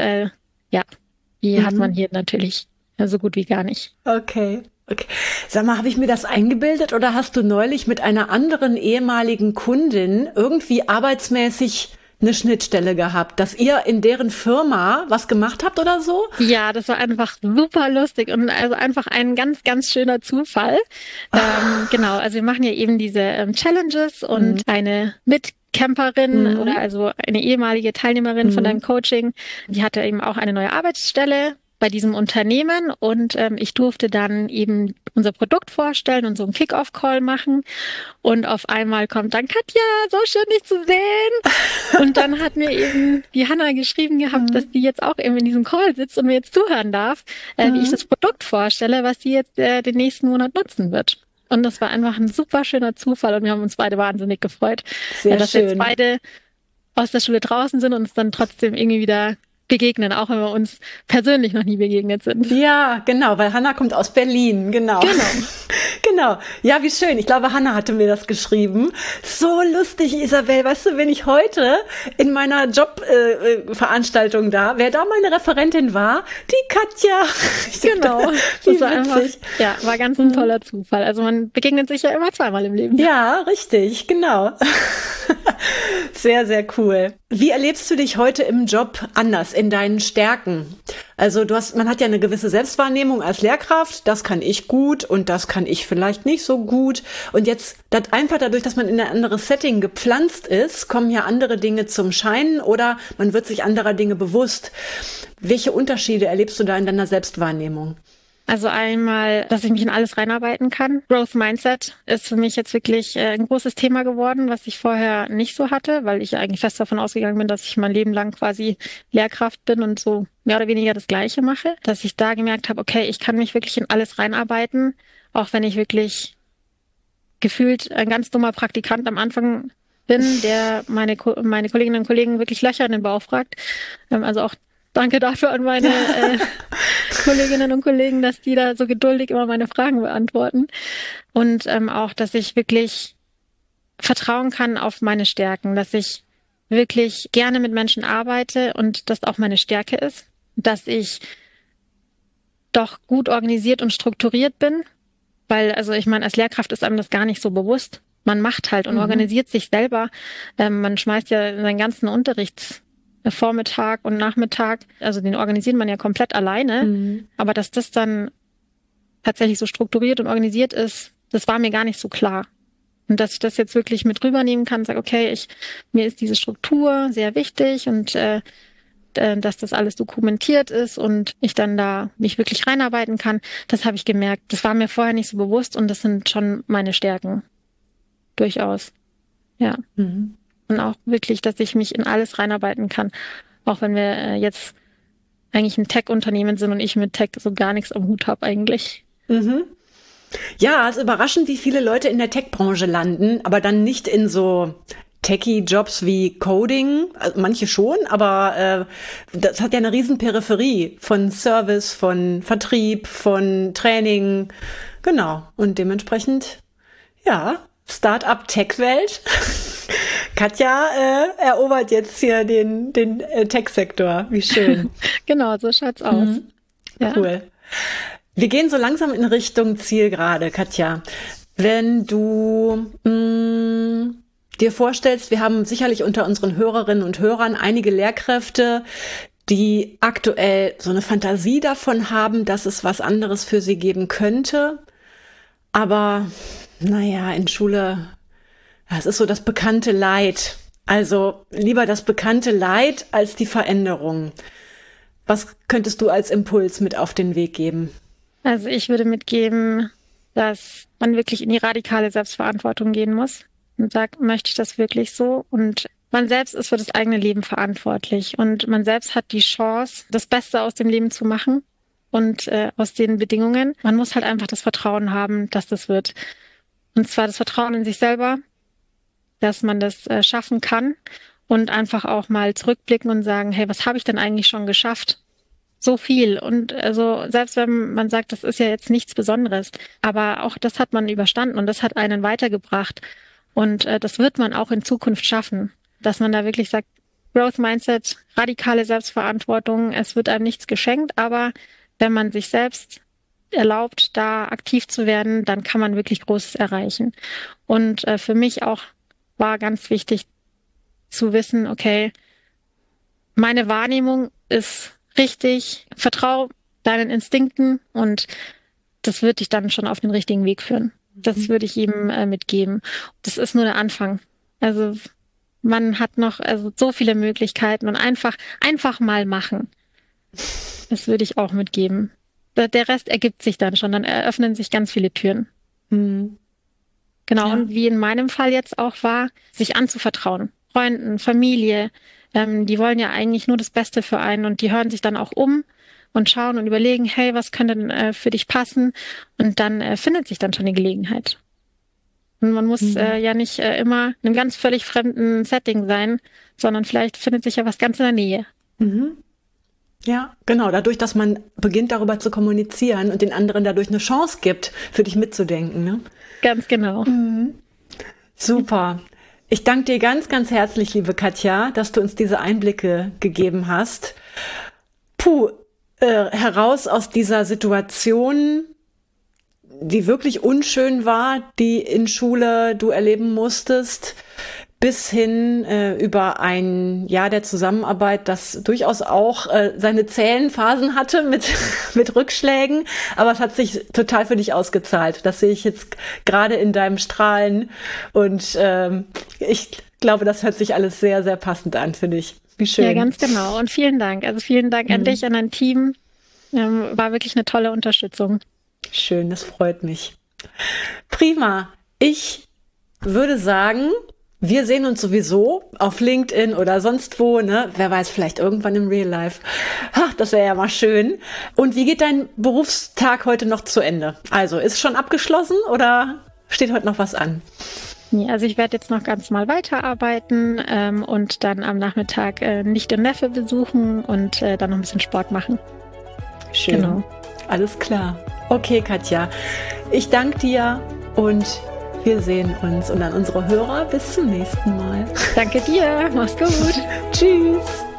S2: die hat man hier natürlich so gut wie gar nicht.
S1: Okay. Sag mal, habe ich mir das eingebildet oder hast du neulich mit einer anderen ehemaligen Kundin irgendwie arbeitsmäßig eine Schnittstelle gehabt, dass ihr in deren Firma was gemacht habt oder so?
S2: Ja, das war einfach super lustig und also einfach ein ganz, ganz schöner Zufall. Genau, also wir machen ja eben diese Challenges und eine Mitcamperin oder also eine ehemalige Teilnehmerin von deinem Coaching, die hatte eben auch eine neue Arbeitsstelle bei diesem Unternehmen und ich durfte dann eben unser Produkt vorstellen und so einen Kick-Off-Call machen und auf einmal kommt dann Katja, so schön dich zu sehen und dann hat mir eben die Hanna geschrieben gehabt, dass die jetzt auch eben in diesem Call sitzt und mir jetzt zuhören darf, wie ich das Produkt vorstelle, was sie jetzt den nächsten Monat nutzen wird. Und das war einfach ein super schöner Zufall und wir haben uns beide wahnsinnig gefreut, dass wir jetzt beide aus der Schule draußen sind und uns dann trotzdem irgendwie wieder begegnen, auch wenn wir uns persönlich noch nie begegnet sind.
S1: Ja, genau, weil Hanna kommt aus Berlin, genau. Genau. Ja, wie schön. Ich glaube, Hanna hatte mir das geschrieben. So lustig, Isabel. Weißt du, wenn ich heute in meiner Jobveranstaltung wer da meine Referentin war? Die Katja.
S2: Genau. Das war einfach, war ganz ein toller Zufall. Also man begegnet sich ja immer zweimal im Leben.
S1: Ja, richtig, genau. Sehr, sehr cool. Wie erlebst du dich heute im Job anders, in deinen Stärken? Also man hat ja eine gewisse Selbstwahrnehmung als Lehrkraft, das kann ich gut und das kann ich vielleicht nicht so gut. Und jetzt einfach dadurch, dass man in ein anderes Setting gepflanzt ist, kommen ja andere Dinge zum Schein oder man wird sich anderer Dinge bewusst. Welche Unterschiede erlebst du da in deiner Selbstwahrnehmung?
S2: Also einmal, dass ich mich in alles reinarbeiten kann. Growth Mindset ist für mich jetzt wirklich ein großes Thema geworden, was ich vorher nicht so hatte, weil ich eigentlich fest davon ausgegangen bin, dass ich mein Leben lang quasi Lehrkraft bin und so mehr oder weniger das Gleiche mache. Dass ich da gemerkt habe, okay, ich kann mich wirklich in alles reinarbeiten, auch wenn ich wirklich gefühlt ein ganz dummer Praktikant am Anfang bin, der meine Kolleginnen und Kollegen wirklich Löcher in den Bauch fragt. Also auch danke dafür an meine Kolleginnen und Kollegen, dass die da so geduldig immer meine Fragen beantworten. Und auch, dass ich wirklich vertrauen kann auf meine Stärken, dass ich wirklich gerne mit Menschen arbeite und das auch meine Stärke ist, dass ich doch gut organisiert und strukturiert bin, weil, also ich meine, als Lehrkraft ist einem das gar nicht so bewusst. Man macht halt und organisiert sich selber. Man schmeißt ja seinen ganzen Vormittag und Nachmittag, also den organisiert man ja komplett alleine, aber dass das dann tatsächlich so strukturiert und organisiert ist, das war mir gar nicht so klar. Und dass ich das jetzt wirklich mit rübernehmen kann, sage, okay, mir ist diese Struktur sehr wichtig und dass das alles dokumentiert ist und ich dann da mich wirklich reinarbeiten kann, das habe ich gemerkt. Das war mir vorher nicht so bewusst und das sind schon meine Stärken. Durchaus. Ja. Und auch wirklich, dass ich mich in alles reinarbeiten kann. Auch wenn wir jetzt eigentlich ein Tech-Unternehmen sind und ich mit Tech so gar nichts am Hut habe eigentlich.
S1: Ja, es ist überraschend, wie viele Leute in der Tech-Branche landen, aber dann nicht in so Techie-Jobs wie Coding, also manche schon, aber das hat ja eine riesen Peripherie von Service, von Vertrieb, von Training, genau. Und dementsprechend, ja, Start-up-Tech-Welt. Katja erobert jetzt hier den Tech-Sektor. Wie schön.
S2: Genau, so schaut's aus.
S1: Ja. Cool. Wir gehen so langsam in Richtung Zielgerade, Katja. Wenn du dir vorstellst, wir haben sicherlich unter unseren Hörerinnen und Hörern einige Lehrkräfte, die aktuell so eine Fantasie davon haben, dass es was anderes für sie geben könnte. Aber naja, in Schule, es ist so das bekannte Leid. Also lieber das bekannte Leid als die Veränderung. Was könntest du als Impuls mit auf den Weg geben?
S2: Also ich würde mitgeben, dass man wirklich in die radikale Selbstverantwortung gehen muss und sagt, möchte ich das wirklich so? Und man selbst ist für das eigene Leben verantwortlich und man selbst hat die Chance, das Beste aus dem Leben zu machen und aus den Bedingungen. Man muss halt einfach das Vertrauen haben, dass das wird. Und zwar das Vertrauen in sich selber, dass man das schaffen kann und einfach auch mal zurückblicken und sagen, hey, was habe ich denn eigentlich schon geschafft? So viel. Und also selbst wenn man sagt, das ist ja jetzt nichts Besonderes, aber auch das hat man überstanden und das hat einen weitergebracht. Und das wird man auch in Zukunft schaffen, dass man da wirklich sagt, Growth Mindset, radikale Selbstverantwortung, es wird einem nichts geschenkt, aber wenn man sich selbst erlaubt, da aktiv zu werden, dann kann man wirklich Großes erreichen. Und für mich auch war ganz wichtig zu wissen, okay, meine Wahrnehmung ist richtig, vertrau deinen Instinkten und das wird dich dann schon auf den richtigen Weg führen. Das würde ich ihm mitgeben. Das ist nur der Anfang. Also man hat noch so viele Möglichkeiten und einfach mal machen. Das würde ich auch mitgeben. Der Rest ergibt sich dann schon, dann eröffnen sich ganz viele Türen.
S1: Mhm.
S2: Genau,
S1: Ja.
S2: und wie in meinem Fall jetzt auch war, sich anzuvertrauen. Freunden, Familie, die wollen ja eigentlich nur das Beste für einen und die hören sich dann auch um und schauen und überlegen, hey, was könnte denn für dich passen? Und dann findet sich dann schon die Gelegenheit. Und man muss ja nicht immer in einem ganz völlig fremden Setting sein, sondern vielleicht findet sich ja was ganz in der Nähe.
S1: Mhm. Ja, genau. Dadurch, dass man beginnt, darüber zu kommunizieren und den anderen dadurch eine Chance gibt, für dich mitzudenken. Ne?
S2: Ganz genau.
S1: Super. Ich danke dir ganz, ganz herzlich, liebe Katja, dass du uns diese Einblicke gegeben hast. Heraus aus dieser Situation, die wirklich unschön war, die in Schule du erleben musstest, bis hin über ein Jahr der Zusammenarbeit, das durchaus auch seine zähen Phasen hatte mit Rückschlägen, aber es hat sich total für dich ausgezahlt. Das sehe ich jetzt gerade in deinem Strahlen und ich glaube, das hört sich alles sehr, sehr passend an für dich. Wie schön.
S2: Ja, ganz genau. Und vielen Dank. Also vielen Dank an dich, an dein Team. War wirklich eine tolle Unterstützung.
S1: Schön, das freut mich. Prima. Ich würde sagen, wir sehen uns sowieso auf LinkedIn oder sonst wo, ne? Wer weiß, vielleicht irgendwann im Real Life. Ha, das wäre ja mal schön. Und wie geht dein Berufstag heute noch zu Ende? Also, ist schon abgeschlossen oder steht heute noch was an?
S2: Ja, also ich werde jetzt noch ganz mal weiterarbeiten und dann am Nachmittag Nichte und Neffe besuchen und dann noch ein bisschen Sport machen.
S1: Schön.
S2: Genau.
S1: Alles klar. Okay, Katja. Ich danke dir und wir sehen uns und an unsere Hörer bis zum nächsten Mal.
S2: Danke dir. Mach's gut.
S1: Tschüss.